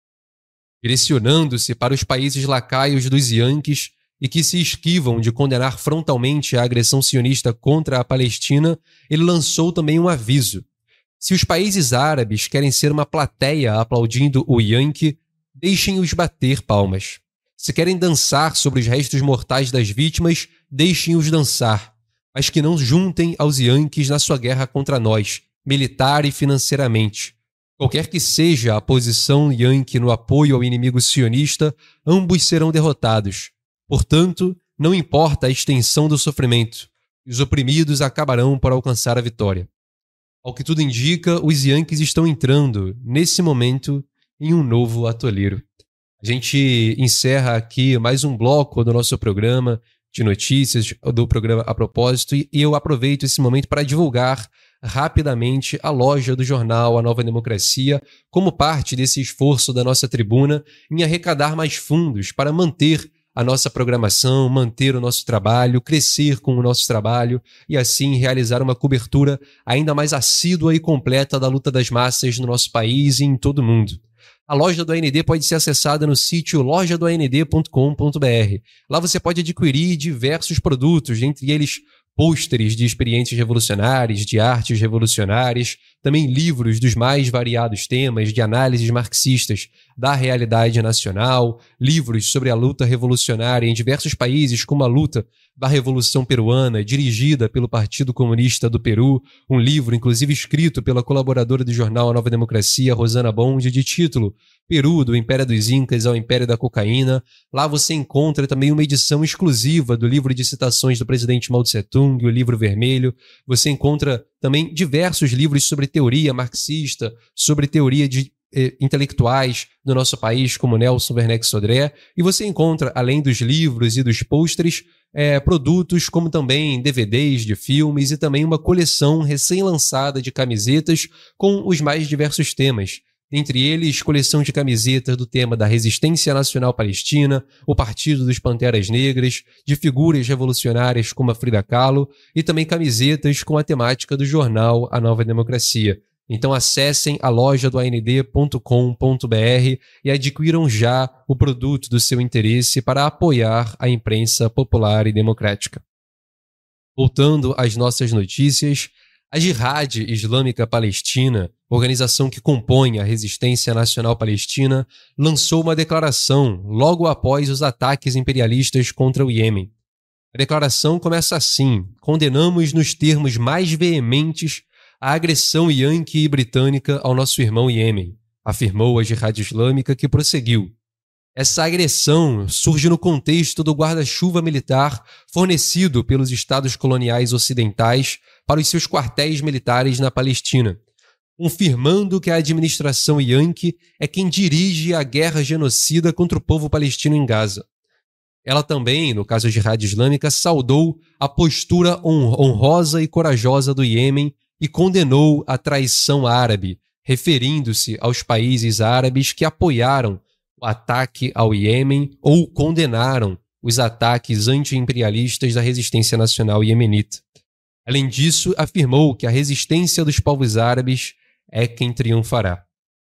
Direcionando-se para os países lacaios dos Yankees e que se esquivam de condenar frontalmente a agressão sionista contra a Palestina, ele lançou também um aviso. Se os países árabes querem ser uma plateia aplaudindo o Yankee, deixem-os bater palmas. Se querem dançar sobre os restos mortais das vítimas, deixem-os dançar, mas que não juntem aos Yankees na sua guerra contra nós, militar e financeiramente. Qualquer que seja a posição Yankee no apoio ao inimigo sionista, ambos serão derrotados. Portanto, não importa a extensão do sofrimento, os oprimidos acabarão por alcançar a vitória. Ao que tudo indica, os Yankees estão entrando, nesse momento, em um novo atoleiro. A gente encerra aqui mais um bloco do nosso programa de notícias, do programa A Propósito, e eu aproveito esse momento para divulgar rapidamente a loja do jornal A Nova Democracia, como parte desse esforço da nossa tribuna em arrecadar mais fundos para manter a nossa programação, manter o nosso trabalho, crescer com o nosso trabalho e assim realizar uma cobertura ainda mais assídua e completa da luta das massas no nosso país e em todo o mundo. A loja do A N D pode ser acessada no sítio loja do a n d ponto com ponto b r. Lá você pode adquirir diversos produtos, entre eles pôsteres de experiências revolucionárias, de artes revolucionárias, também livros dos mais variados temas de análises marxistas da realidade nacional, livros sobre a luta revolucionária em diversos países, como a luta da Revolução Peruana, dirigida pelo Partido Comunista do Peru, um livro inclusive escrito pela colaboradora do jornal A Nova Democracia, Rosana Bond, de título Peru, do Império dos Incas ao Império da Cocaína. Lá você encontra também uma edição exclusiva do livro de citações do presidente Mao Tse-Tung, o Livro Vermelho. Você encontra também diversos livros sobre teoria marxista, sobre teoria de eh, intelectuais do nosso país, como Nelson Werneck Sodré. E você encontra, além dos livros e dos pôsteres, eh, produtos como também D V Ds de filmes e também uma coleção recém-lançada de camisetas com os mais diversos temas. Entre eles, coleção de camisetas do tema da Resistência Nacional Palestina, o Partido dos Panteras Negras, de figuras revolucionárias como a Frida Kahlo e também camisetas com a temática do jornal A Nova Democracia. Então acessem a loja do A N D ponto com ponto b r e adquiram já o produto do seu interesse para apoiar a imprensa popular e democrática. Voltando às nossas notícias, a Jihad Islâmica Palestina, organização que compõe a Resistência Nacional Palestina, lançou uma declaração logo após os ataques imperialistas contra o Iêmen. A declaração começa assim: condenamos nos termos mais veementes a agressão ianque e britânica ao nosso irmão Iêmen, afirmou a Jihad Islâmica, que prosseguiu. Essa agressão surge no contexto do guarda-chuva militar fornecido pelos estados coloniais ocidentais para os seus quartéis militares na Palestina, confirmando que a administração Yankee é quem dirige a guerra genocida contra o povo palestino em Gaza. Ela também, no caso da Jihad Islâmica, saudou a postura honrosa e corajosa do Iêmen e condenou a traição árabe, referindo-se aos países árabes que apoiaram o ataque ao Iêmen ou condenaram os ataques anti-imperialistas da resistência nacional iemenita. Além disso, afirmou que a resistência dos povos árabes é quem triunfará.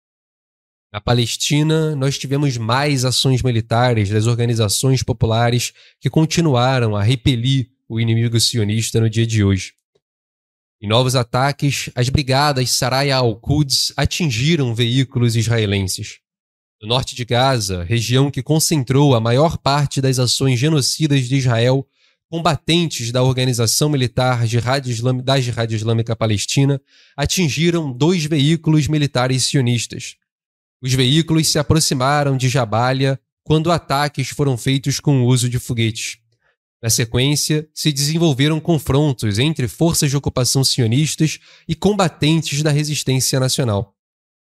Na Palestina, nós tivemos mais ações militares das organizações populares que continuaram a repelir o inimigo sionista no dia de hoje. Em novos ataques, as brigadas Saraya al-Quds atingiram veículos israelenses. No norte de Gaza, região que concentrou a maior parte das ações genocidas de Israel, combatentes da organização militar Jihad Islam, da Jihad Islâmica Palestina atingiram dois veículos militares sionistas. Os veículos se aproximaram de Jabalia quando ataques foram feitos com o uso de foguetes. Na sequência, se desenvolveram confrontos entre forças de ocupação sionistas e combatentes da resistência nacional.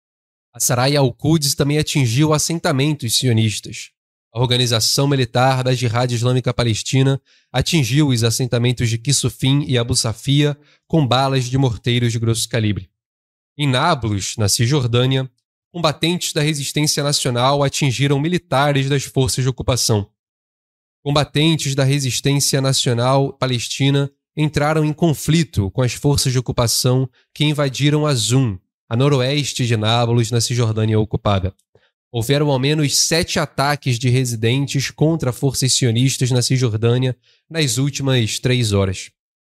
A Saraya al-Quds também atingiu assentamentos sionistas. A organização militar da Jihad Islâmica Palestina atingiu os assentamentos de Kisufim e Abu Safia com balas de morteiros de grosso calibre. Em Nablus, na Cisjordânia, combatentes da resistência nacional atingiram militares das forças de ocupação. Combatentes da resistência nacional palestina entraram em conflito com as forças de ocupação que invadiram Azum, a noroeste de Nablus, na Cisjordânia ocupada. Houveram ao menos sete ataques de residentes contra forças sionistas na Cisjordânia nas últimas três horas.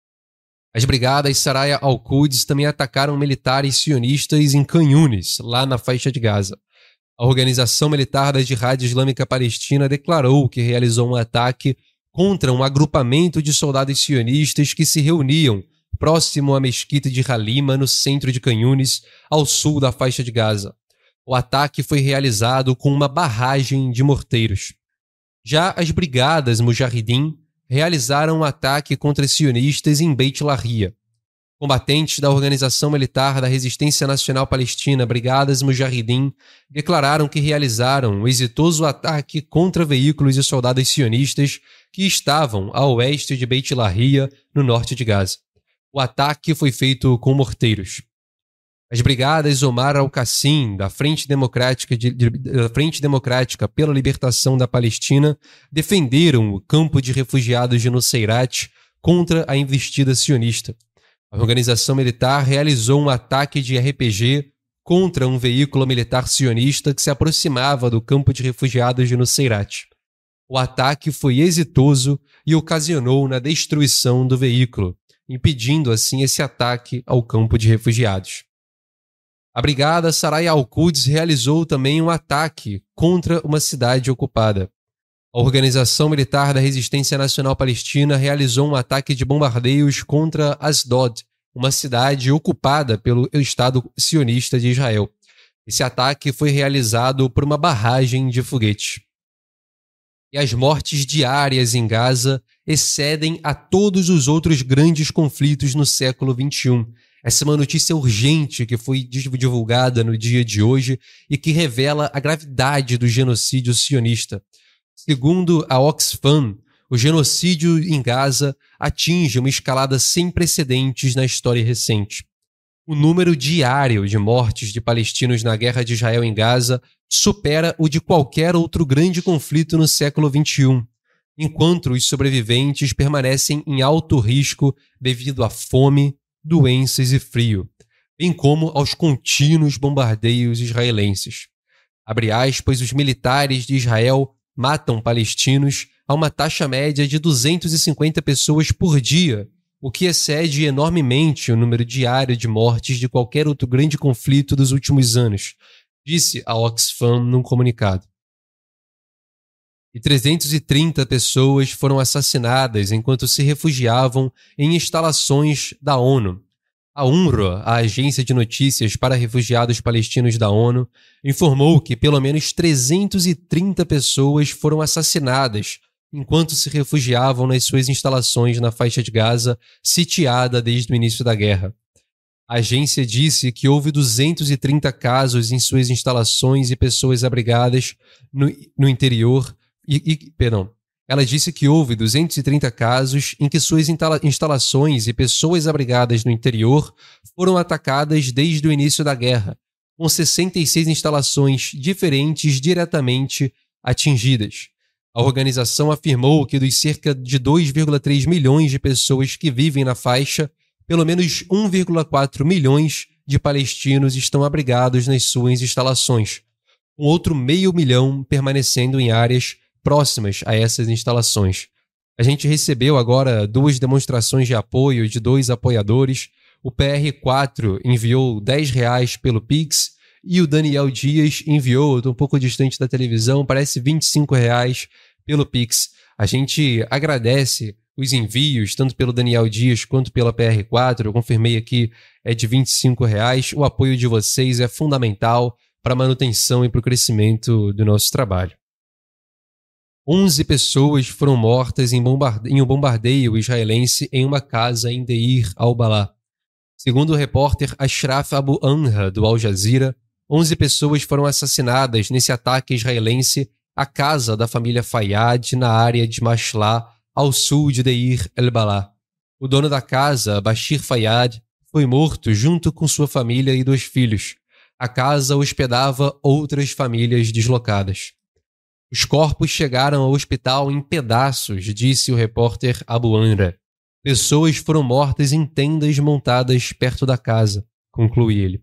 As brigadas Saraya al-Quds também atacaram militares sionistas em Khan Yunis, lá na faixa de Gaza. A organização militar da Jihad Islâmica Palestina declarou que realizou um ataque contra um agrupamento de soldados sionistas que se reuniam próximo à mesquita de Halima, no centro de Khan Yunis, ao sul da faixa de Gaza. O ataque foi realizado com uma barragem de morteiros. Já as brigadas Mujahideen realizaram um ataque contra sionistas em Beit Lahia. Combatentes da Organização Militar da Resistência Nacional Palestina, Brigadas Mujahideen, declararam que realizaram um exitoso ataque contra veículos e soldados sionistas que estavam a oeste de Beit Lahia, no norte de Gaza. O ataque foi feito com morteiros. As brigadas Omar al-Qassim, da Frente Democrática, de, de, da Frente Democrática pela Libertação da Palestina, defenderam o campo de refugiados de Nuseirat contra a investida sionista. A organização militar realizou um ataque de R P G contra um veículo militar sionista que se aproximava do campo de refugiados de Nuseirat. O ataque foi exitoso e ocasionou na destruição do veículo, impedindo assim esse ataque ao campo de refugiados. A brigada Saraya al-Quds realizou também um ataque contra uma cidade ocupada. A Organização Militar da Resistência Nacional Palestina realizou um ataque de bombardeios contra Asdod, uma cidade ocupada pelo Estado sionista de Israel. Esse ataque foi realizado por uma barragem de foguetes. E as mortes diárias em Gaza excedem a todos os outros grandes conflitos no século vinte e um. Essa é uma notícia urgente que foi divulgada no dia de hoje e que revela a gravidade do genocídio sionista. Segundo a Oxfam, o genocídio em Gaza atinge uma escalada sem precedentes na história recente. O número diário de mortes de palestinos na guerra de Israel em Gaza supera o de qualquer outro grande conflito no século vinte e um, enquanto os sobreviventes permanecem em alto risco devido à fome, doenças e frio. bem como aos contínuos bombardeios israelenses. Abre aspas, os militares de Israel matam palestinos a uma taxa média de duzentas e cinquenta pessoas por dia, o que excede enormemente o número diário de mortes de qualquer outro grande conflito dos últimos anos, disse a Oxfam num comunicado. E trezentas e trinta pessoas foram assassinadas enquanto se refugiavam em instalações da ONU. A UNRWA, a Agência de Notícias para Refugiados Palestinos da ONU, informou que pelo menos trezentas e trinta pessoas foram assassinadas enquanto se refugiavam nas suas instalações na faixa de Gaza, sitiada desde o início da guerra. A agência disse que houve duzentos e trinta casos em suas instalações e pessoas abrigadas no, no interior. E, e, perdão. Ela disse que houve duzentos e trinta casos em que suas instalações e pessoas abrigadas no interior foram atacadas desde o início da guerra, com sessenta e seis instalações diferentes diretamente atingidas. A organização afirmou que dos cerca de dois vírgula três milhões de pessoas que vivem na faixa, pelo menos um vírgula quatro milhões de palestinos estão abrigados nas suas instalações, com outro meio milhão permanecendo em áreas próximas a essas instalações. A gente recebeu agora duas demonstrações de apoio de dois apoiadores. O P R quatro enviou dez reais pelo Pix e o Daniel Dias enviou, estou um pouco distante da televisão, parece vinte e cinco reais pelo Pix. A gente agradece os envios, tanto pelo Daniel Dias quanto pela P R quatro. Eu confirmei aqui, é de vinte e cinco reais. O apoio de vocês é fundamental para a manutenção e para o crescimento do nosso trabalho. onze pessoas foram mortas em, bombarde... em um bombardeio israelense em uma casa em Deir al-Balá. Segundo o repórter Ashraf Abu Anha, do Al Jazeera, onze pessoas foram assassinadas nesse ataque israelense à casa da família Fayyad na área de Mashlá, ao sul de Deir al-Balá. O dono da casa, Bashir Fayyad, foi morto junto com sua família e dois filhos. A casa hospedava outras famílias deslocadas. Os corpos chegaram ao hospital em pedaços, disse o repórter Abu Anra. Pessoas foram mortas em tendas montadas perto da casa, conclui ele.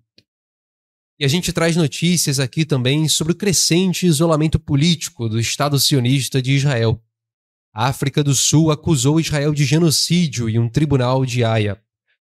E a gente traz notícias aqui também sobre o crescente isolamento político do Estado sionista de Israel. A África do Sul acusou Israel de genocídio em um tribunal de Haia.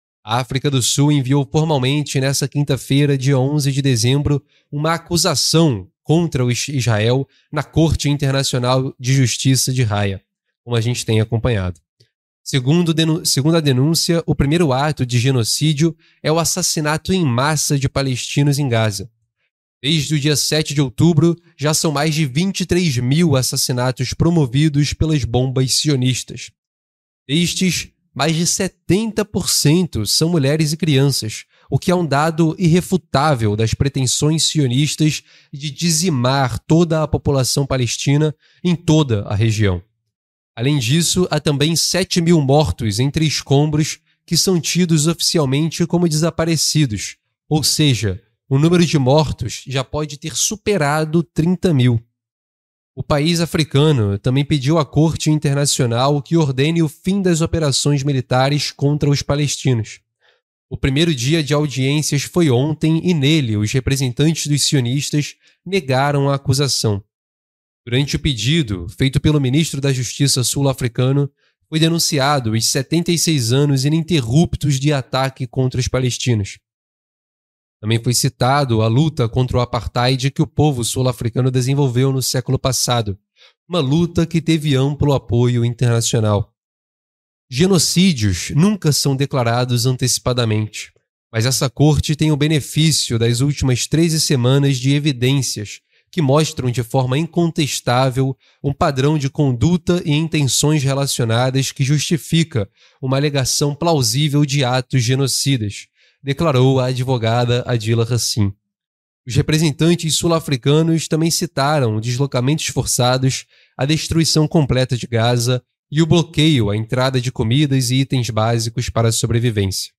A África do Sul enviou formalmente nesta quinta-feira, dia onze de dezembro, uma acusação contra o Israel na Corte Internacional de Justiça de Haia, como a gente tem acompanhado. Segundo, segundo a denúncia, o primeiro ato de genocídio é o assassinato em massa de palestinos em Gaza. Desde o dia sete de outubro, já são mais de vinte e três mil assassinatos promovidos pelas bombas sionistas. Destes, mais de setenta por cento são mulheres e crianças, o que é um dado irrefutável das pretensões sionistas de dizimar toda a população palestina em toda a região. Além disso, há também sete mil mortos entre escombros que são tidos oficialmente como desaparecidos, ou seja, o número de mortos já pode ter superado trinta mil. O país africano também pediu à Corte Internacional que ordene o fim das operações militares contra os palestinos. O primeiro dia de audiências foi ontem e nele os representantes dos sionistas negaram a acusação. Durante o pedido, feito pelo ministro da Justiça sul-africano, foi denunciado os setenta e seis anos ininterruptos de ataque contra os palestinos. Também foi citado a luta contra o apartheid que o povo sul-africano desenvolveu no século passado, uma luta que teve amplo apoio internacional. Genocídios nunca são declarados antecipadamente, mas essa corte tem o benefício das últimas treze semanas de evidências que mostram de forma incontestável um padrão de conduta e intenções relacionadas que justifica uma alegação plausível de atos genocidas, declarou a advogada Adila Hassim. Os representantes sul-africanos também citaram deslocamentos forçados, a destruição completa de Gaza e o bloqueio à entrada de comidas e itens básicos para a sobrevivência.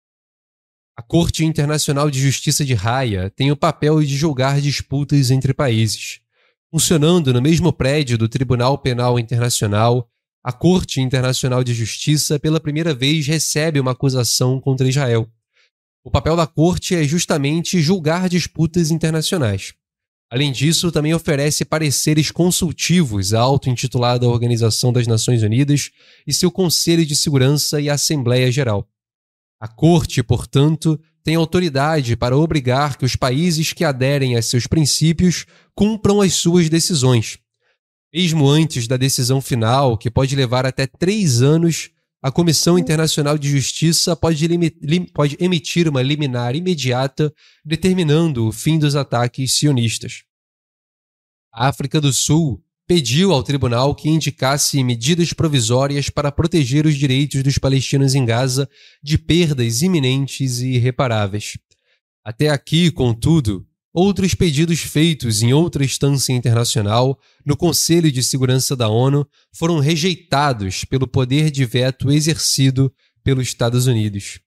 A Corte Internacional de Justiça de Haia tem o papel de julgar disputas entre países. Funcionando no mesmo prédio do Tribunal Penal Internacional, a Corte Internacional de Justiça pela primeira vez recebe uma acusação contra Israel. O papel da Corte é justamente julgar disputas internacionais. Além disso, também oferece pareceres consultivos à auto-intitulada Organização das Nações Unidas e seu Conselho de Segurança e Assembleia Geral. A Corte, portanto, tem autoridade para obrigar que os países que aderem a seus princípios cumpram as suas decisões. Mesmo antes da decisão final, que pode levar até três anos, a Comissão Internacional de Justiça pode, pode emitir uma liminar imediata determinando o fim dos ataques sionistas. A África do Sul pediu ao tribunal que indicasse medidas provisórias para proteger os direitos dos palestinos em Gaza de perdas iminentes e irreparáveis. Até aqui, contudo, outros pedidos feitos em outra instância internacional, no Conselho de Segurança da ONU, foram rejeitados pelo poder de veto exercido pelos Estados Unidos.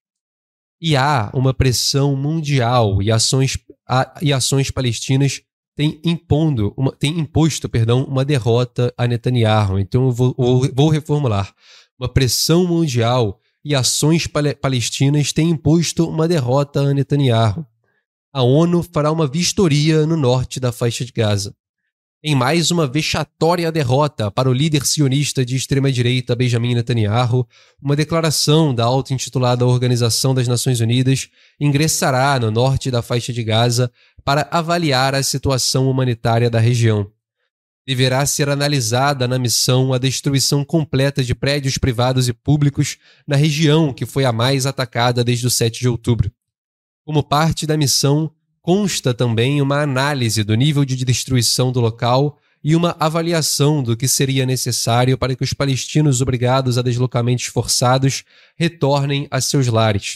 E há uma pressão mundial e ações, e ações palestinas têm, impondo, uma, têm imposto perdão, uma derrota a Netanyahu. Então eu vou, vou reformular. Uma pressão mundial e ações palestinas têm imposto uma derrota a Netanyahu. A ONU fará uma vistoria no norte da faixa de Gaza. Em mais uma vexatória derrota para o líder sionista de extrema-direita Benjamin Netanyahu, uma declaração da auto-intitulada Organização das Nações Unidas ingressará no norte da faixa de Gaza para avaliar a situação humanitária da região. Deverá ser analisada na missão a destruição completa de prédios privados e públicos na região que foi a mais atacada desde o sete de outubro. Como parte da missão, consta também uma análise do nível de destruição do local e uma avaliação do que seria necessário para que os palestinos obrigados a deslocamentos forçados retornem a seus lares.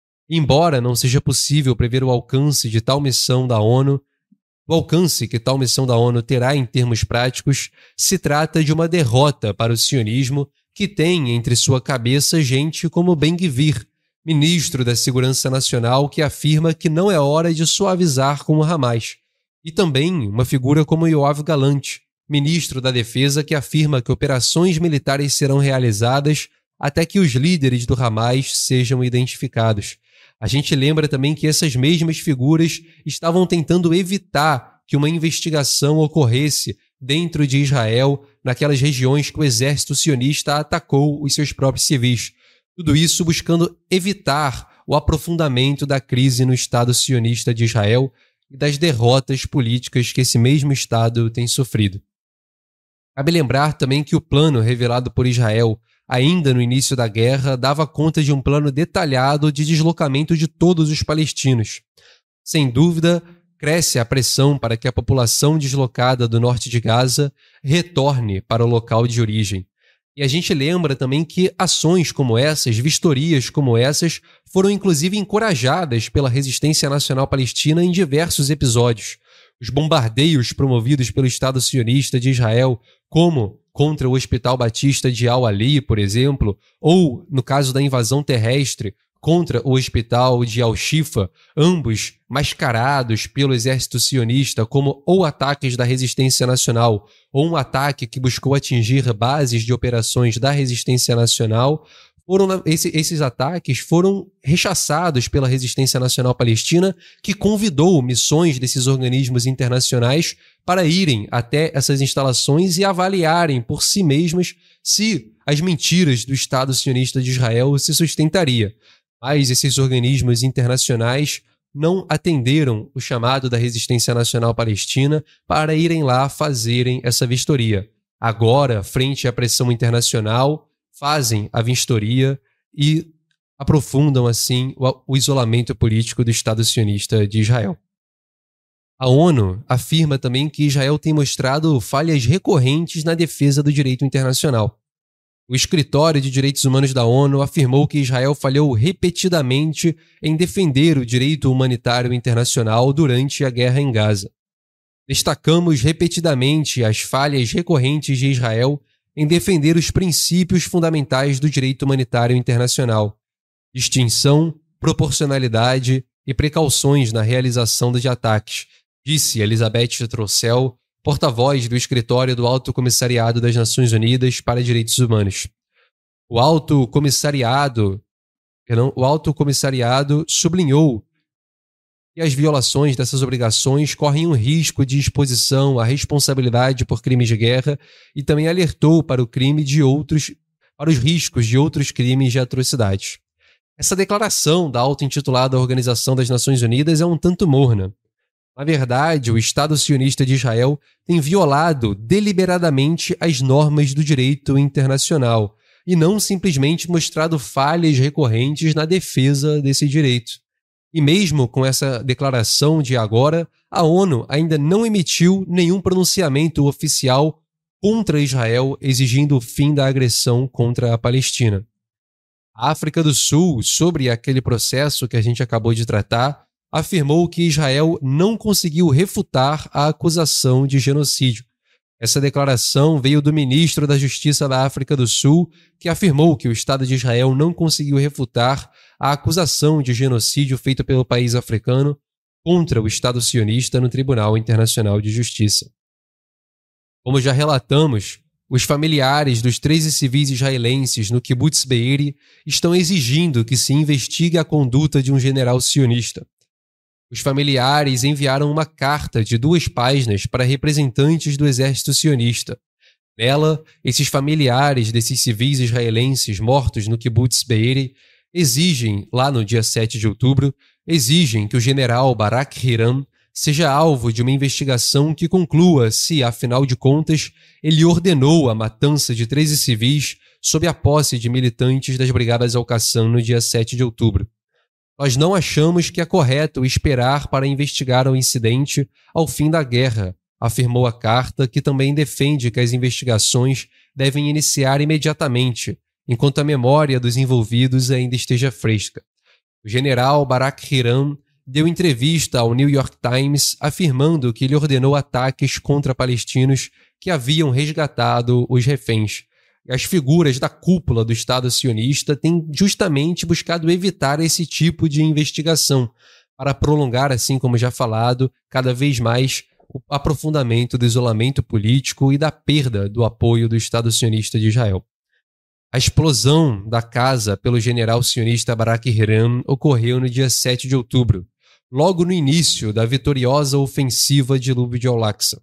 Embora não seja possível prever o alcance de tal missão da ONU, o alcance que tal missão da ONU terá em termos práticos, se trata de uma derrota para o sionismo que tem entre sua cabeça gente como Ben-Gvir, ministro da Segurança Nacional, que afirma que não é hora de suavizar com o Hamas, e também uma figura como Yoav Gallant, ministro da Defesa, que afirma que operações militares serão realizadas até que os líderes do Hamas sejam identificados. A gente lembra também que essas mesmas figuras estavam tentando evitar que uma investigação ocorresse dentro de Israel, naquelas regiões que o exército sionista atacou os seus próprios civis. Tudo isso buscando evitar o aprofundamento da crise no Estado sionista de Israel e das derrotas políticas que esse mesmo Estado tem sofrido. Cabe lembrar também que o plano revelado por Israel, ainda no início da guerra, dava conta de um plano detalhado de deslocamento de todos os palestinos. Sem dúvida, cresce a pressão para que a população deslocada do norte de Gaza retorne para o local de origem. E a gente lembra também que ações como essas, vistorias como essas, foram inclusive encorajadas pela resistência nacional palestina em diversos episódios. Os bombardeios promovidos pelo Estado sionista de Israel, como contra o Hospital Batista de Al-Ali, por exemplo, ou, no caso da invasão terrestre, contra o Hospital de Al-Shifa, ambos mascarados pelo exército sionista como ou ataques da resistência nacional ou um ataque que buscou atingir bases de operações da resistência nacional, foram, esse, esses ataques foram rechaçados pela resistência nacional palestina, que convidou missões desses organismos internacionais para irem até essas instalações e avaliarem por si mesmas se as mentiras do Estado sionista de Israel se sustentaria. Mas esses organismos internacionais não atenderam o chamado da resistência nacional palestina para irem lá fazerem essa vistoria. Agora, frente à pressão internacional, fazem a vistoria e aprofundam, assim, o, o isolamento político do Estado sionista de Israel. A ONU afirma também que Israel tem mostrado falhas recorrentes na defesa do direito internacional. O Escritório de Direitos Humanos da ONU afirmou que Israel falhou repetidamente em defender o direito humanitário internacional durante a guerra em Gaza. Destacamos repetidamente as falhas recorrentes de Israel em defender os princípios fundamentais do direito humanitário internacional: distinção, proporcionalidade e precauções na realização de ataques, disse Elizabeth Trossel, porta-voz do Escritório do Alto Comissariado das Nações Unidas para Direitos Humanos. O Alto Comissariado o Alto Comissariado sublinhou que as violações dessas obrigações correm um risco de exposição à responsabilidade por crimes de guerra e também alertou para o crime de outros, para os riscos de outros crimes de atrocidades. Essa declaração da auto-intitulada Organização das Nações Unidas é um tanto morna. Na verdade, o Estado sionista de Israel tem violado deliberadamente as normas do direito internacional e não simplesmente mostrado falhas recorrentes na defesa desse direito. E mesmo com essa declaração de agora, a ONU ainda não emitiu nenhum pronunciamento oficial contra Israel exigindo o fim da agressão contra a Palestina. A África do Sul, sobre aquele processo que a gente acabou de tratar, afirmou que Israel não conseguiu refutar a acusação de genocídio. Essa declaração veio do ministro da Justiça da África do Sul, que afirmou que o Estado de Israel não conseguiu refutar a acusação de genocídio feita pelo país africano contra o Estado sionista no Tribunal Internacional de Justiça. Como já relatamos, os familiares dos treze civis israelenses no Kibbutz Be'eri estão exigindo que se investigue a conduta de um general sionista. Os familiares enviaram uma carta de duas páginas para representantes do exército sionista. Nela, esses familiares desses civis israelenses mortos no Kibbutz Be'eri exigem, lá no dia sete de outubro, exigem que o general Barak Hiram seja alvo de uma investigação que conclua se, afinal de contas, ele ordenou a matança de treze civis sob a posse de militantes das Brigadas Al-Qassam no dia sete de outubro. Nós não achamos que é correto esperar para investigar o incidente ao fim da guerra, afirmou a carta, que também defende que as investigações devem iniciar imediatamente, enquanto a memória dos envolvidos ainda esteja fresca. O general Barak Hiram deu entrevista ao New York Times afirmando que ele ordenou ataques contra palestinos que haviam resgatado os reféns. As figuras da cúpula do Estado sionista têm justamente buscado evitar esse tipo de investigação, para prolongar, assim como já falado, cada vez mais o aprofundamento do isolamento político e da perda do apoio do Estado sionista de Israel. A explosão da casa pelo general sionista Barak Hiram ocorreu no dia sete de outubro, logo no início da vitoriosa ofensiva dilúvio de Al-Aqsa.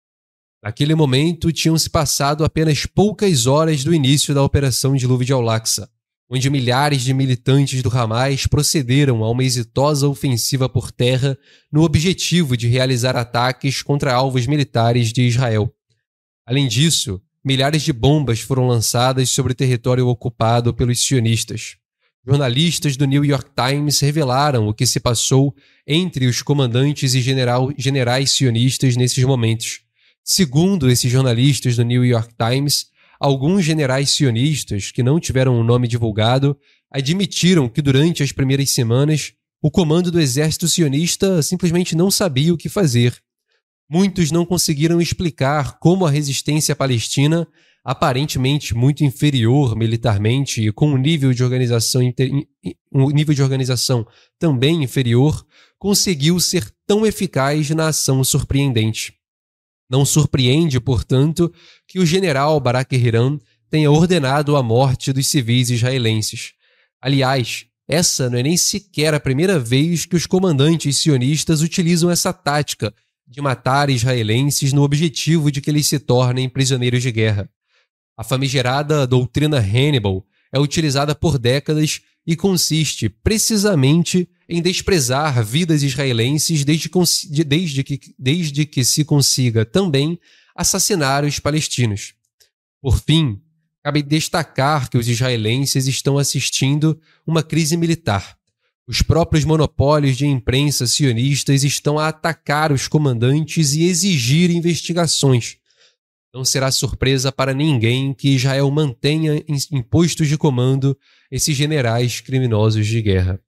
Naquele momento, tinham-se passado apenas poucas horas do início da Operação Dilúvio de Al-Aqsa, onde milhares de militantes do Hamas procederam a uma exitosa ofensiva por terra no objetivo de realizar ataques contra alvos militares de Israel. Além disso, milhares de bombas foram lançadas sobre o território ocupado pelos sionistas. Jornalistas do New York Times revelaram o que se passou entre os comandantes e general, generais sionistas nesses momentos. Segundo esses jornalistas do New York Times, alguns generais sionistas, que não tiveram um nome divulgado, admitiram que durante as primeiras semanas o comando do exército sionista simplesmente não sabia o que fazer. Muitos não conseguiram explicar como a resistência palestina, aparentemente muito inferior militarmente e com um nível de organização, um nível de organização também inferior, conseguiu ser tão eficaz na ação surpreendente. Não surpreende, portanto, que o general Barak Hiram tenha ordenado a morte dos civis israelenses. Aliás, essa não é nem sequer a primeira vez que os comandantes sionistas utilizam essa tática de matar israelenses no objetivo de que eles se tornem prisioneiros de guerra. A famigerada doutrina Hannibal é utilizada por décadas e consiste precisamente em desprezar vidas israelenses desde, desde, que, desde que se consiga também assassinar os palestinos. Por fim, cabe destacar que os israelenses estão assistindo uma crise militar. Os próprios monopólios de imprensa sionistas estão a atacar os comandantes e exigir investigações. Não será surpresa para ninguém que Israel mantenha em postos de comando esses generais criminosos de guerra.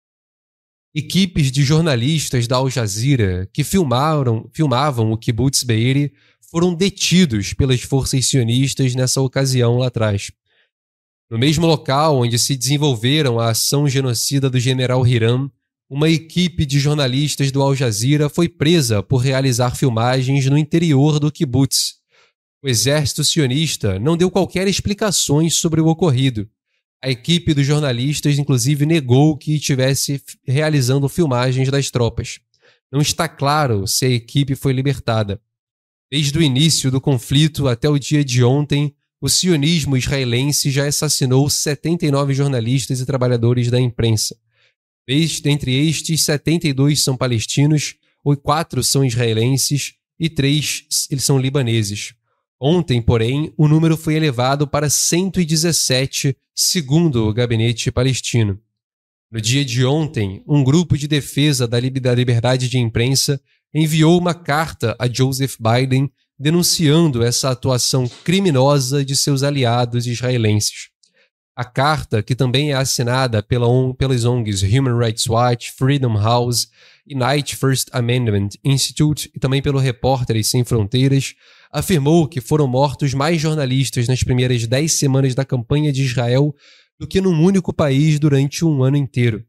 Equipes de jornalistas da Al Jazeera que filmaram, filmavam o Kibbutz Be'eri foram detidos pelas forças sionistas nessa ocasião lá atrás. No mesmo local onde se desenvolveram a ação genocida do general Hiram, uma equipe de jornalistas do Al Jazeera foi presa por realizar filmagens no interior do kibbutz. O exército sionista não deu qualquer explicações sobre o ocorrido. A equipe dos jornalistas, inclusive, negou que estivesse realizando filmagens das tropas. Não está claro se a equipe foi libertada. Desde o início do conflito até o dia de ontem, o sionismo israelense já assassinou setenta e nove jornalistas e trabalhadores da imprensa. Dentre estes, setenta e dois são palestinos, quatro são israelenses e três eles são libaneses. Ontem, porém, o número foi elevado para cento e dezessete, segundo o gabinete palestino. No dia de ontem, um grupo de defesa da liberdade de imprensa enviou uma carta a Joseph Biden denunciando essa atuação criminosa de seus aliados israelenses. A carta, que também é assinada pela on, pelas O N Gs Human Rights Watch, Freedom House, Unite First Amendment Institute e também pelo Repórteres Sem Fronteiras, afirmou que foram mortos mais jornalistas nas primeiras dez semanas da campanha de Israel do que num único país durante um ano inteiro.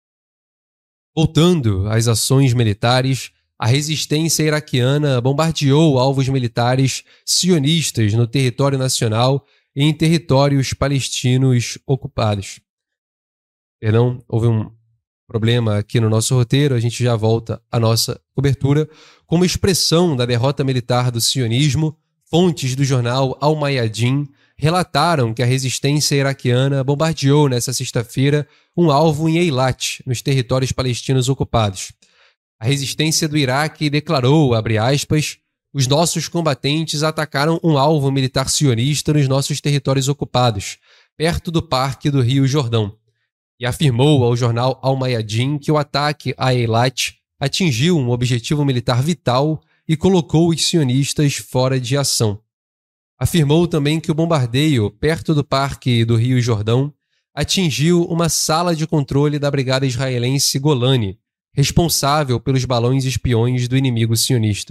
Voltando às ações militares, a resistência iraquiana bombardeou alvos militares sionistas no território nacional e em territórios palestinos ocupados. Perdão, houve um problema aqui no nosso roteiro, a gente já volta à nossa cobertura. Como expressão da derrota militar do sionismo, fontes do jornal Al Mayadin relataram que a resistência iraquiana bombardeou nesta sexta-feira um alvo em Eilat, nos territórios palestinos ocupados. A resistência do Iraque declarou, abre aspas, os nossos combatentes atacaram um alvo militar sionista nos nossos territórios ocupados, perto do Parque do Rio Jordão, e afirmou ao jornal Al Mayadin que o ataque a Eilat atingiu um objetivo militar vital e colocou os sionistas fora de ação. Afirmou também que o bombardeio perto do Parque do Rio Jordão atingiu uma sala de controle da brigada israelense Golani, responsável pelos balões espiões do inimigo sionista.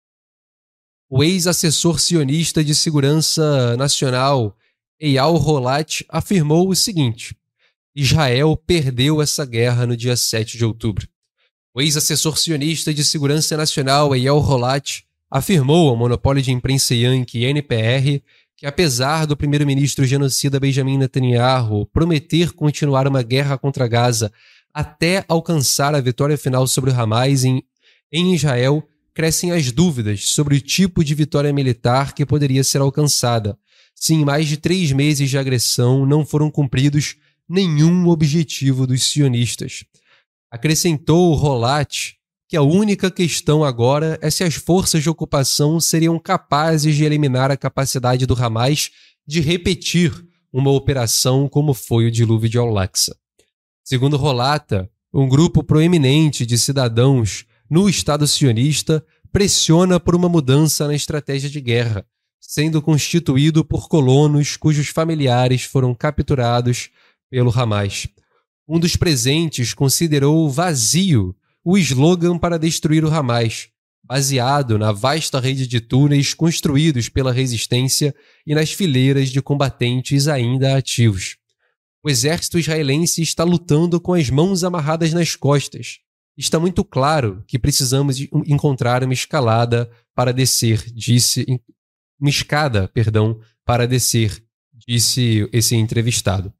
O ex-assessor sionista de segurança nacional, Eyal Rolat, afirmou o seguinte: Israel perdeu essa guerra no dia sete de outubro. O ex-assessor sionista de segurança nacional, Eyal Rolat, afirmou ao monopólio de imprensa Yankee N P R que, apesar do primeiro-ministro genocida Benjamin Netanyahu prometer continuar uma guerra contra Gaza até alcançar a vitória final sobre o Hamas em, em Israel, crescem as dúvidas sobre o tipo de vitória militar que poderia ser alcançada, se em mais de três meses de agressão não foram cumpridos nenhum objetivo dos sionistas. Acrescentou Rolat que a única questão agora é se as forças de ocupação seriam capazes de eliminar a capacidade do Hamas de repetir uma operação como foi o dilúvio de Al-Aqsa. Segundo Rolata, um grupo proeminente de cidadãos no Estado sionista pressiona por uma mudança na estratégia de guerra, sendo constituído por colonos cujos familiares foram capturados pelo Hamas. Um dos presentes considerou vazio o slogan para destruir o Hamas, baseado na vasta rede de túneis construídos pela resistência e nas fileiras de combatentes ainda ativos. O exército israelense está lutando com as mãos amarradas nas costas. Está muito claro que precisamos encontrar uma escalada para descer, disse... Uma escada, perdão, para descer, disse esse entrevistado.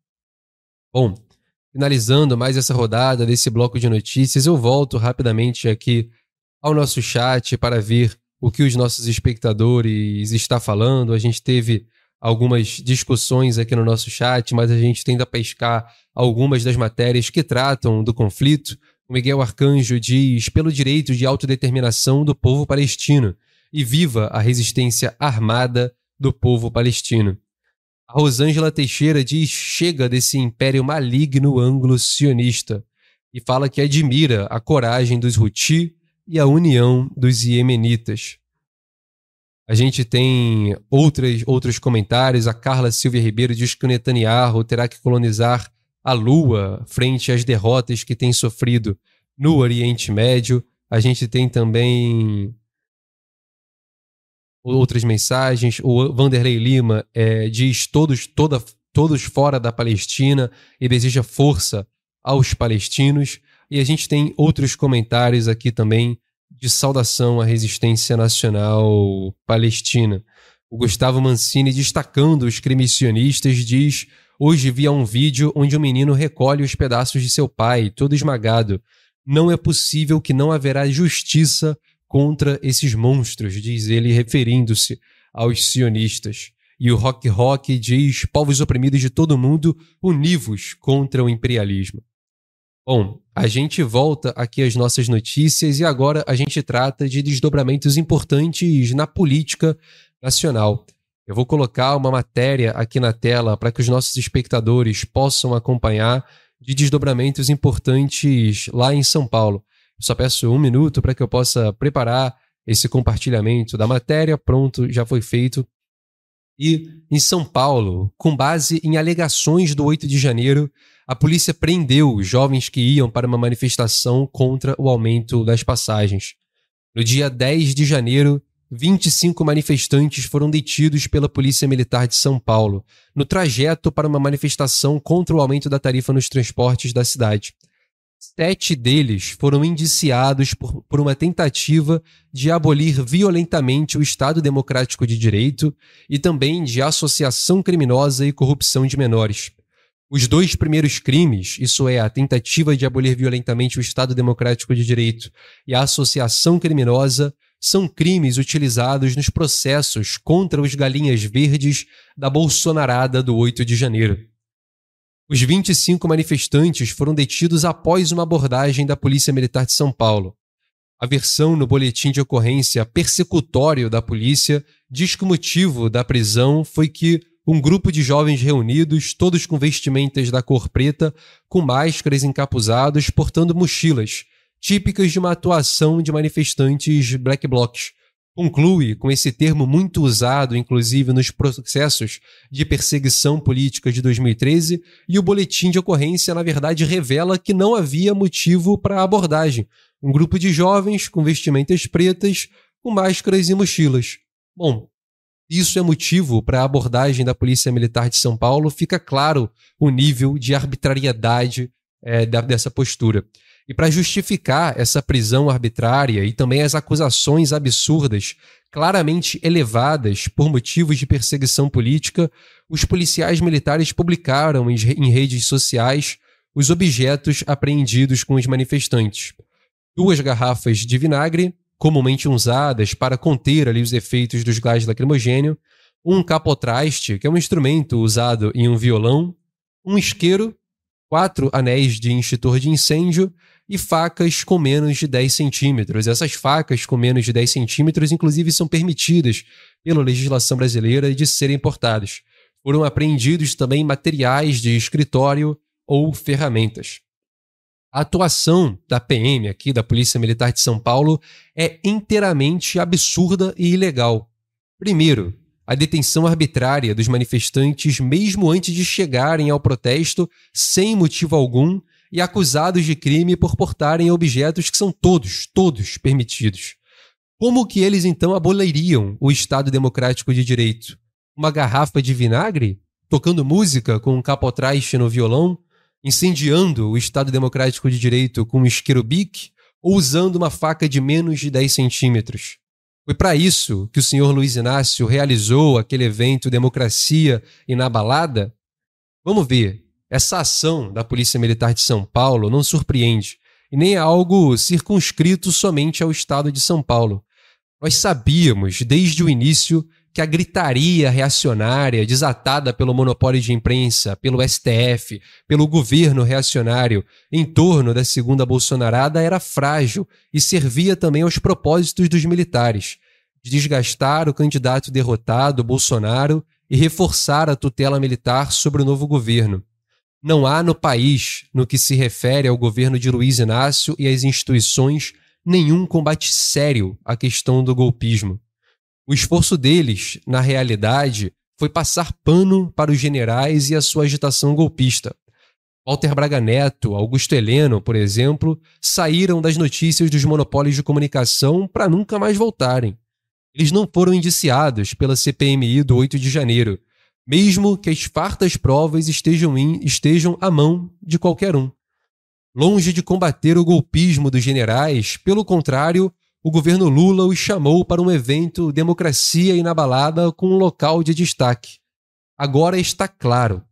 Bom, finalizando mais essa rodada desse bloco de notícias, eu volto rapidamente aqui ao nosso chat para ver o que os nossos espectadores estão falando. A gente teve algumas discussões aqui no nosso chat, mas a gente tenta pescar algumas das matérias que tratam do conflito. O Miguel Arcanjo diz: pelo direito de autodeterminação do povo palestino e viva a resistência armada do povo palestino. A Rosângela Teixeira diz: chega desse império maligno anglo-sionista, e fala que admira a coragem dos Houthi e a união dos iemenitas. A gente tem outras, outros comentários. A Carla Silvia Ribeiro diz que o Netanyahu terá que colonizar a Lua frente às derrotas que tem sofrido no Oriente Médio. A gente tem também outras mensagens. O Vanderlei Lima é, diz todos, toda, todos fora da Palestina e deseja força aos palestinos. E a gente tem outros comentários aqui também de saudação à resistência nacional palestina. O Gustavo Mancini, destacando os crimes sionistas, diz: Hoje vi um vídeo onde um menino recolhe os pedaços de seu pai, todo esmagado. Não é possível que não haverá justiça contra esses monstros, diz ele, referindo-se aos sionistas. E o Rock Rock diz: povos oprimidos de todo mundo, univos contra o imperialismo. Bom, a gente volta aqui às nossas notícias e agora a gente trata de desdobramentos importantes na política nacional. Eu vou colocar uma matéria aqui na tela para que os nossos espectadores possam acompanhar de desdobramentos importantes lá em São Paulo. Eu só peço um minuto para que eu possa preparar esse compartilhamento da matéria. Pronto, já foi feito. E em São Paulo, com base em alegações do oito de janeiro, a polícia prendeu jovens que iam para uma manifestação contra o aumento das passagens. No dia dez de janeiro, vinte e cinco manifestantes foram detidos pela Polícia Militar de São Paulo, no trajeto para uma manifestação contra o aumento da tarifa nos transportes da cidade. Sete deles foram indiciados por, por uma tentativa de abolir violentamente o Estado Democrático de Direito e também de associação criminosa e corrupção de menores. Os dois primeiros crimes, isso é, a tentativa de abolir violentamente o Estado Democrático de Direito e a associação criminosa, são crimes utilizados nos processos contra os galinhas verdes da bolsonarada do oito de janeiro. Os vinte e cinco manifestantes foram detidos após uma abordagem da Polícia Militar de São Paulo. A versão no boletim de ocorrência persecutório da polícia diz que o motivo da prisão foi que um grupo de jovens reunidos, todos com vestimentas da cor preta, com máscaras encapuzados, portando mochilas, típicas de uma atuação de manifestantes black blocs. Conclui com esse termo muito usado, inclusive, nos processos de perseguição política de dois mil e treze, e o boletim de ocorrência, na verdade, revela que não havia motivo para a abordagem. Um grupo de jovens com vestimentas pretas, com máscaras e mochilas. Bom, isso é motivo para a abordagem da Polícia Militar de São Paulo, fica claro o nível de arbitrariedade é, dessa postura. E para justificar essa prisão arbitrária e também as acusações absurdas, claramente elevadas por motivos de perseguição política, os policiais militares publicaram em redes sociais os objetos apreendidos com os manifestantes. Duas garrafas de vinagre, comumente usadas para conter ali os efeitos dos gases lacrimogêneo, um capotraste, que é um instrumento usado em um violão, um isqueiro, quatro anéis de extintor de incêndio e facas com menos de dez centímetros. Essas facas com menos de dez centímetros, inclusive, são permitidas pela legislação brasileira de serem importadas. Foram apreendidos também materiais de escritório ou ferramentas. A atuação da P M aqui, da Polícia Militar de São Paulo, é inteiramente absurda e ilegal. Primeiro, a detenção arbitrária dos manifestantes mesmo antes de chegarem ao protesto, sem motivo algum, e acusados de crime por portarem objetos que são todos, todos permitidos. Como que eles então aboliriam o Estado Democrático de Direito? Uma garrafa de vinagre? Tocando música com um capotraste no violão? Incendiando o Estado Democrático de Direito com um isqueiro bic? Ou usando uma faca de menos de dez centímetros? Foi para isso que o senhor Luiz Inácio realizou aquele evento Democracia Inabalada? Vamos ver. Essa ação da Polícia Militar de São Paulo não surpreende, e nem é algo circunscrito somente ao estado de São Paulo. Nós sabíamos, desde o início, que a gritaria reacionária desatada pelo monopólio de imprensa, pelo S T F, pelo governo reacionário em torno da segunda bolsonarada era frágil e servia também aos propósitos dos militares, de desgastar o candidato derrotado, Bolsonaro, e reforçar a tutela militar sobre o novo governo. Não há no país, no que se refere ao governo de Luiz Inácio e às instituições, nenhum combate sério à questão do golpismo. O esforço deles, na realidade, foi passar pano para os generais e a sua agitação golpista. Walter Braga Neto, Augusto Heleno, por exemplo, saíram das notícias dos monopólios de comunicação para nunca mais voltarem. Eles não foram indiciados pela C P M I do oito de janeiro, mesmo que as fartas provas estejam, in, estejam à mão de qualquer um. Longe de combater o golpismo dos generais, pelo contrário, o governo Lula os chamou para um evento Democracia Inabalada com um local de destaque. Agora está claro,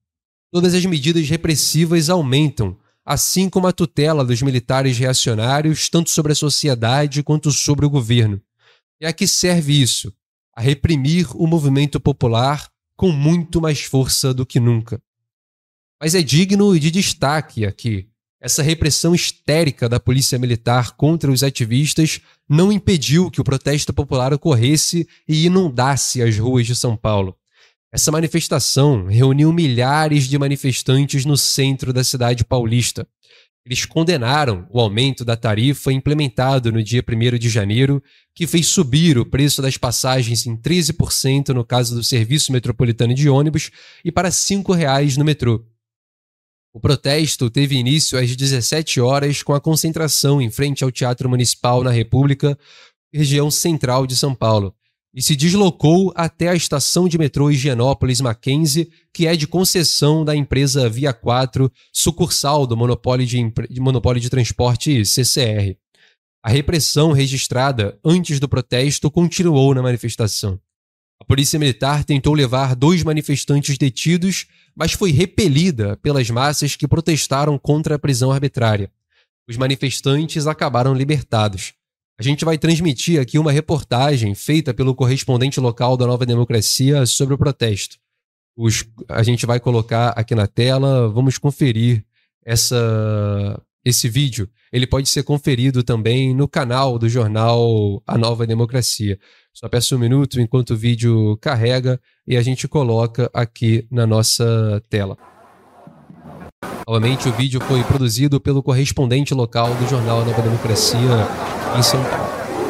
Todas as medidas repressivas aumentam, assim como a tutela dos militares reacionários, tanto sobre a sociedade quanto sobre o governo. E a que serve isso? A reprimir o movimento popular com muito mais força do que nunca. Mas é digno de destaque aqui. Essa repressão histérica da polícia militar contra os ativistas não impediu que o protesto popular ocorresse e inundasse as ruas de São Paulo. Essa manifestação reuniu milhares de manifestantes no centro da cidade paulista. Eles condenaram o aumento da tarifa implementado no dia primeiro de janeiro, que fez subir o preço das passagens em treze por cento no caso do serviço metropolitano de ônibus e para cinco reais no metrô. O protesto teve início às dezessete horas com a concentração em frente ao Teatro Municipal na República, região central de São Paulo, e se deslocou até a estação de metrô Higienópolis Mackenzie, que é de concessão da empresa Via quatro, sucursal do monopólio de, de, monopólio de transporte C C R. A repressão registrada antes do protesto continuou na manifestação. A polícia militar tentou levar dois manifestantes detidos, mas foi repelida pelas massas que protestaram contra a prisão arbitrária. Os manifestantes acabaram libertados. A gente vai transmitir aqui uma reportagem feita pelo correspondente local da Nova Democracia sobre o protesto. Os, a gente vai colocar aqui na tela, vamos conferir essa, esse vídeo. Ele pode ser conferido também no canal do jornal A Nova Democracia. Só peço um minuto enquanto o vídeo carrega e a gente coloca aqui na nossa tela. Novamente, o vídeo foi produzido pelo correspondente local do jornal A Nova Democracia em São Paulo.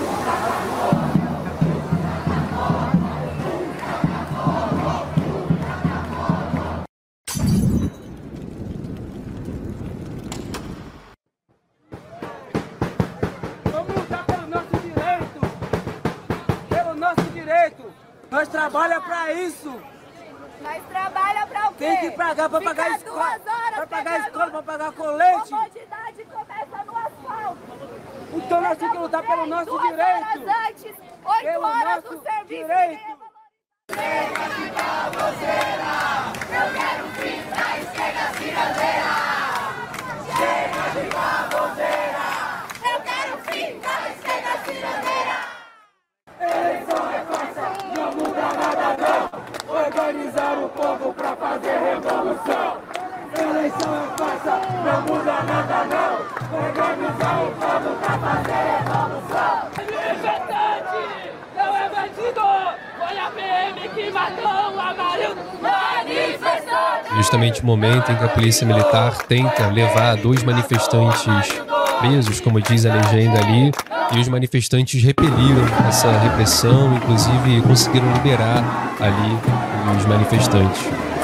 Nós trabalhamos pra isso. Nós trabalhamos pra o quê? Tem que pagar pra pagar a escola. Pra pagar a escola, pra pagar colete. Comodidade começa no asfalto. Então nós temos que lutar pelo nosso Duas direito. horas antes, oito Pelo horas nosso do serviço. direito. Chega de baboseira. Eu quero fim da esquerda cirandeira. Chega de baboseira. Eu quero fim da esquerda cirandeira. Eleição é farsa, não muda nada não. Organizar o povo pra fazer revolução. Eleição é farsa, não muda nada não. Organizar o povo pra fazer revolução. Manifestante, não é bandido. Foi a P M que matou o Amarildo. Manifestante. Justamente o momento em que a polícia militar tenta levar dois manifestantes presos, como diz a legenda ali, e os manifestantes repeliram essa repressão, inclusive conseguiram liberar ali os manifestantes.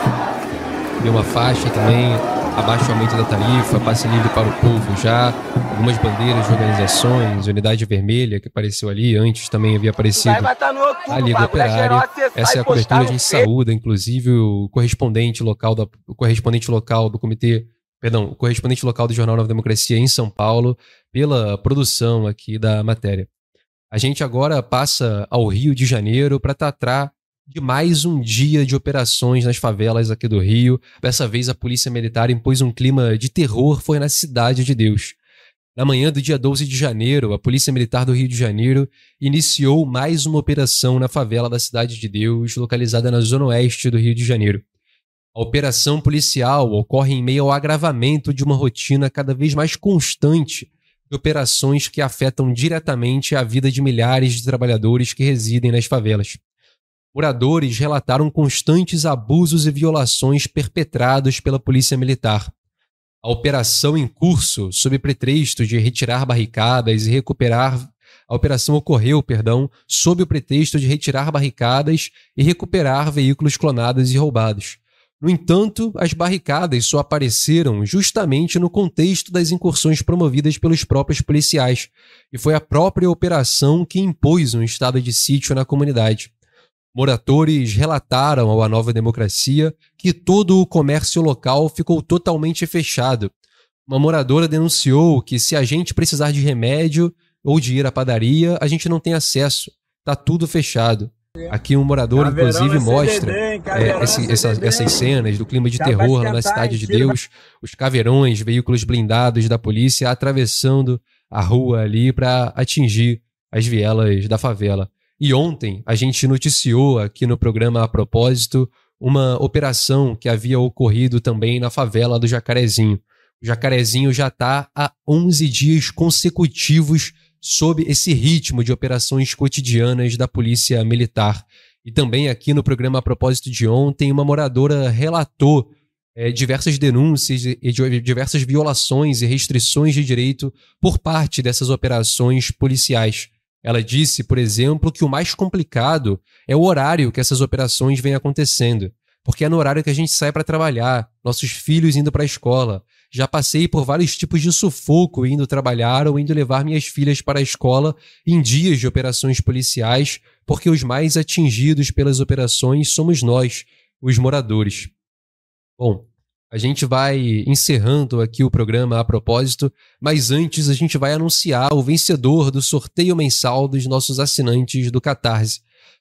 Deu uma faixa também, abaixo o aumento da tarifa, passe livre para o povo já, algumas bandeiras de organizações, Unidade Vermelha, que apareceu ali, antes também havia aparecido a Liga Operária. Essa é a cobertura, a gente saúda, inclusive o correspondente local, da, o correspondente local do comitê Perdão, o correspondente local do Jornal Nova Democracia em São Paulo, pela produção aqui da matéria. A gente agora passa ao Rio de Janeiro para tratar de mais um dia de operações nas favelas aqui do Rio. Dessa vez a polícia militar impôs um clima de terror, foi na Cidade de Deus. Na manhã do dia doze de janeiro, a Polícia Militar do Rio de Janeiro iniciou mais uma operação na favela da Cidade de Deus, localizada na zona oeste do Rio de Janeiro. A operação policial ocorre em meio ao agravamento de uma rotina cada vez mais constante de operações que afetam diretamente a vida de milhares de trabalhadores que residem nas favelas. Moradores relataram constantes abusos e violações perpetrados pela Polícia Militar. A operação em curso, sob pretexto de retirar barricadas e recuperar... A operação ocorreu, perdão, sob o pretexto de retirar barricadas e recuperar veículos clonados e roubados. No entanto, as barricadas só apareceram justamente no contexto das incursões promovidas pelos próprios policiais, e foi a própria operação que impôs um estado de sítio na comunidade. Moradores relataram ao A Nova Democracia que todo o comércio local ficou totalmente fechado. Uma moradora denunciou que se a gente precisar de remédio ou de ir à padaria, a gente não tem acesso, está tudo fechado. Aqui um morador, inclusive, mostra é, esse, essa, essas cenas do clima de terror lá na Cidade de Deus, os caveirões, veículos blindados da polícia atravessando a rua ali para atingir as vielas da favela. E ontem a gente noticiou aqui no programa A Propósito uma operação que havia ocorrido também na favela do Jacarezinho. O Jacarezinho já está há onze dias consecutivos sob esse ritmo de operações cotidianas da Polícia Militar. E também aqui no programa A Propósito de ontem, uma moradora relatou é, diversas denúncias e diversas violações e restrições de direito por parte dessas operações policiais. Ela disse, por exemplo, que o mais complicado é o horário que essas operações vêm acontecendo, porque é no horário que a gente sai para trabalhar, nossos filhos indo para a escola. Já passei por vários tipos de sufoco indo trabalhar ou indo levar minhas filhas para a escola em dias de operações policiais, porque os mais atingidos pelas operações somos nós, os moradores. Bom, a gente vai encerrando aqui o programa A Propósito, mas antes a gente vai anunciar o vencedor do sorteio mensal dos nossos assinantes do Catarse.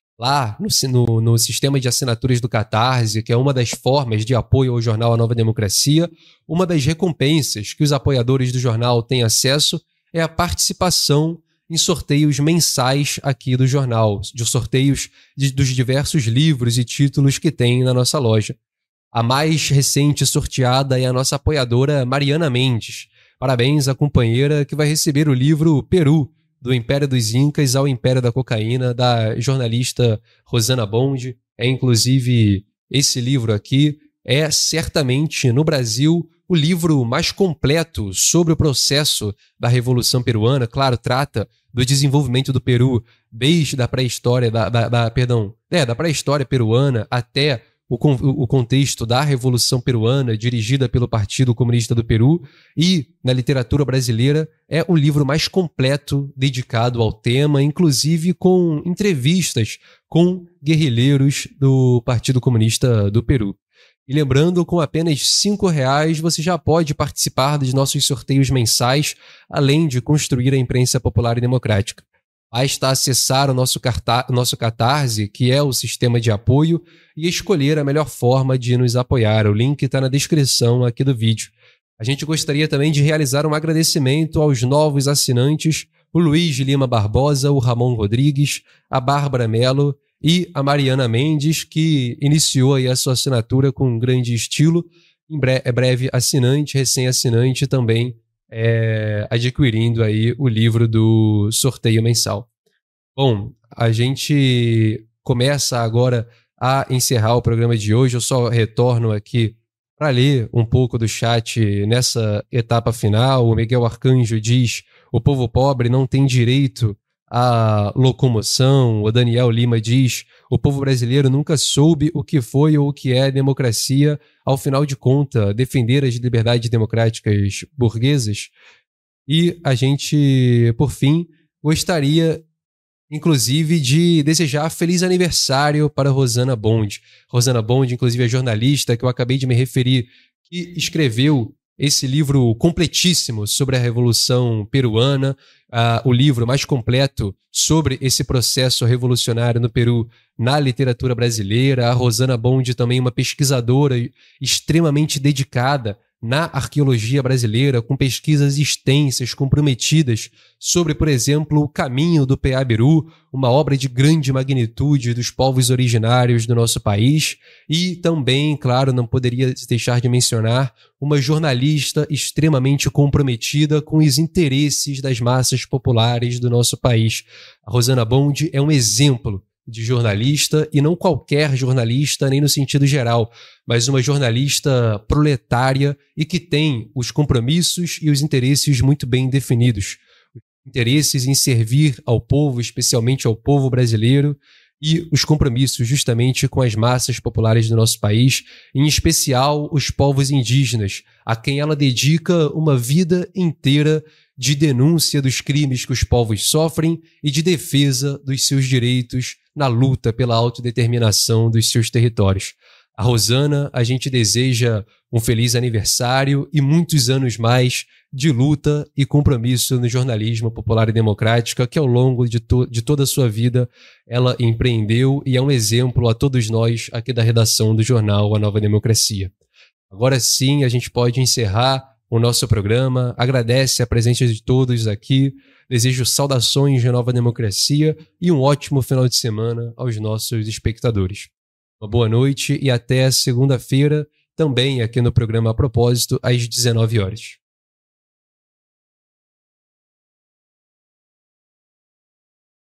Lá no, no, no sistema de assinaturas do Catarse, que é uma das formas de apoio ao jornal A Nova Democracia, uma das recompensas que os apoiadores do jornal têm acesso é a participação em sorteios mensais aqui do jornal, de sorteios de, dos diversos livros e títulos que tem na nossa loja. A mais recente sorteada é a nossa apoiadora Mariana Mendes. Parabéns à companheira que vai receber o livro Peru, do Império dos Incas ao Império da Cocaína, da jornalista Rosana Bond. É, inclusive, esse livro aqui é certamente, no Brasil, o livro mais completo sobre o processo da Revolução Peruana. Claro, trata do desenvolvimento do Peru desde a pré-história, da, da, da, perdão, é, da pré-história peruana até o, o contexto da Revolução Peruana, dirigida pelo Partido Comunista do Peru, e na literatura brasileira é o livro mais completo dedicado ao tema, inclusive com entrevistas com guerrilheiros do Partido Comunista do Peru. E lembrando, com apenas cinco reais você já pode participar dos nossos sorteios mensais, além de construir a imprensa popular e democrática. Basta acessar o nosso, carta- nosso Catarse, que é o sistema de apoio, e escolher a melhor forma de nos apoiar. O link está na descrição aqui do vídeo. A gente gostaria também de realizar um agradecimento aos novos assinantes, o Luiz Lima Barbosa, o Ramon Rodrigues, a Bárbara Melo e a Mariana Mendes, que iniciou aí a sua assinatura com um grande estilo. Em bre- breve, assinante, recém-assinante também, É, adquirindo aí o livro do sorteio mensal. Bom, a gente começa agora a encerrar o programa de hoje. Eu só retorno aqui para ler um pouco do chat nessa etapa final. O Miguel Arcanjo diz: o povo pobre não tem direito à locomoção. O Daniel Lima diz: o povo brasileiro nunca soube o que foi ou o que é democracia. Ao final de contas, defender as liberdades democráticas burguesas. E a gente, por fim, gostaria, inclusive, de desejar feliz aniversário para Rosana Bond. Rosana Bond, inclusive, é jornalista que eu acabei de me referir, que escreveu esse livro completíssimo sobre a Revolução Peruana, uh, o livro mais completo sobre esse processo revolucionário no Peru na literatura brasileira. A Rosana Bond também uma pesquisadora extremamente dedicada na arqueologia brasileira, com pesquisas extensas, comprometidas sobre, por exemplo, o caminho do Peabiru, uma obra de grande magnitude dos povos originários do nosso país, e também, claro, não poderia deixar de mencionar, uma jornalista extremamente comprometida com os interesses das massas populares do nosso país. A Rosana Bond é um exemplo de jornalista, e não qualquer jornalista, nem no sentido geral, mas uma jornalista proletária e que tem os compromissos e os interesses muito bem definidos. Interesses em servir ao povo, especialmente ao povo brasileiro, e os compromissos justamente com as massas populares do nosso país, em especial os povos indígenas, a quem ela dedica uma vida inteira de denúncia dos crimes que os povos sofrem e de defesa dos seus direitos na luta pela autodeterminação dos seus territórios. A Rosana, a gente deseja um feliz aniversário e muitos anos mais de luta e compromisso no jornalismo popular e democrática, que ao longo de, to- de toda a sua vida ela empreendeu e é um exemplo a todos nós aqui da redação do jornal A Nova Democracia. Agora sim, a gente pode encerrar o nosso programa. Agradece a presença de todos aqui. Desejo saudações de Nova Democracia e um ótimo final de semana aos nossos espectadores. Uma boa noite e até segunda-feira, também aqui no programa A Propósito, às dezenove horas.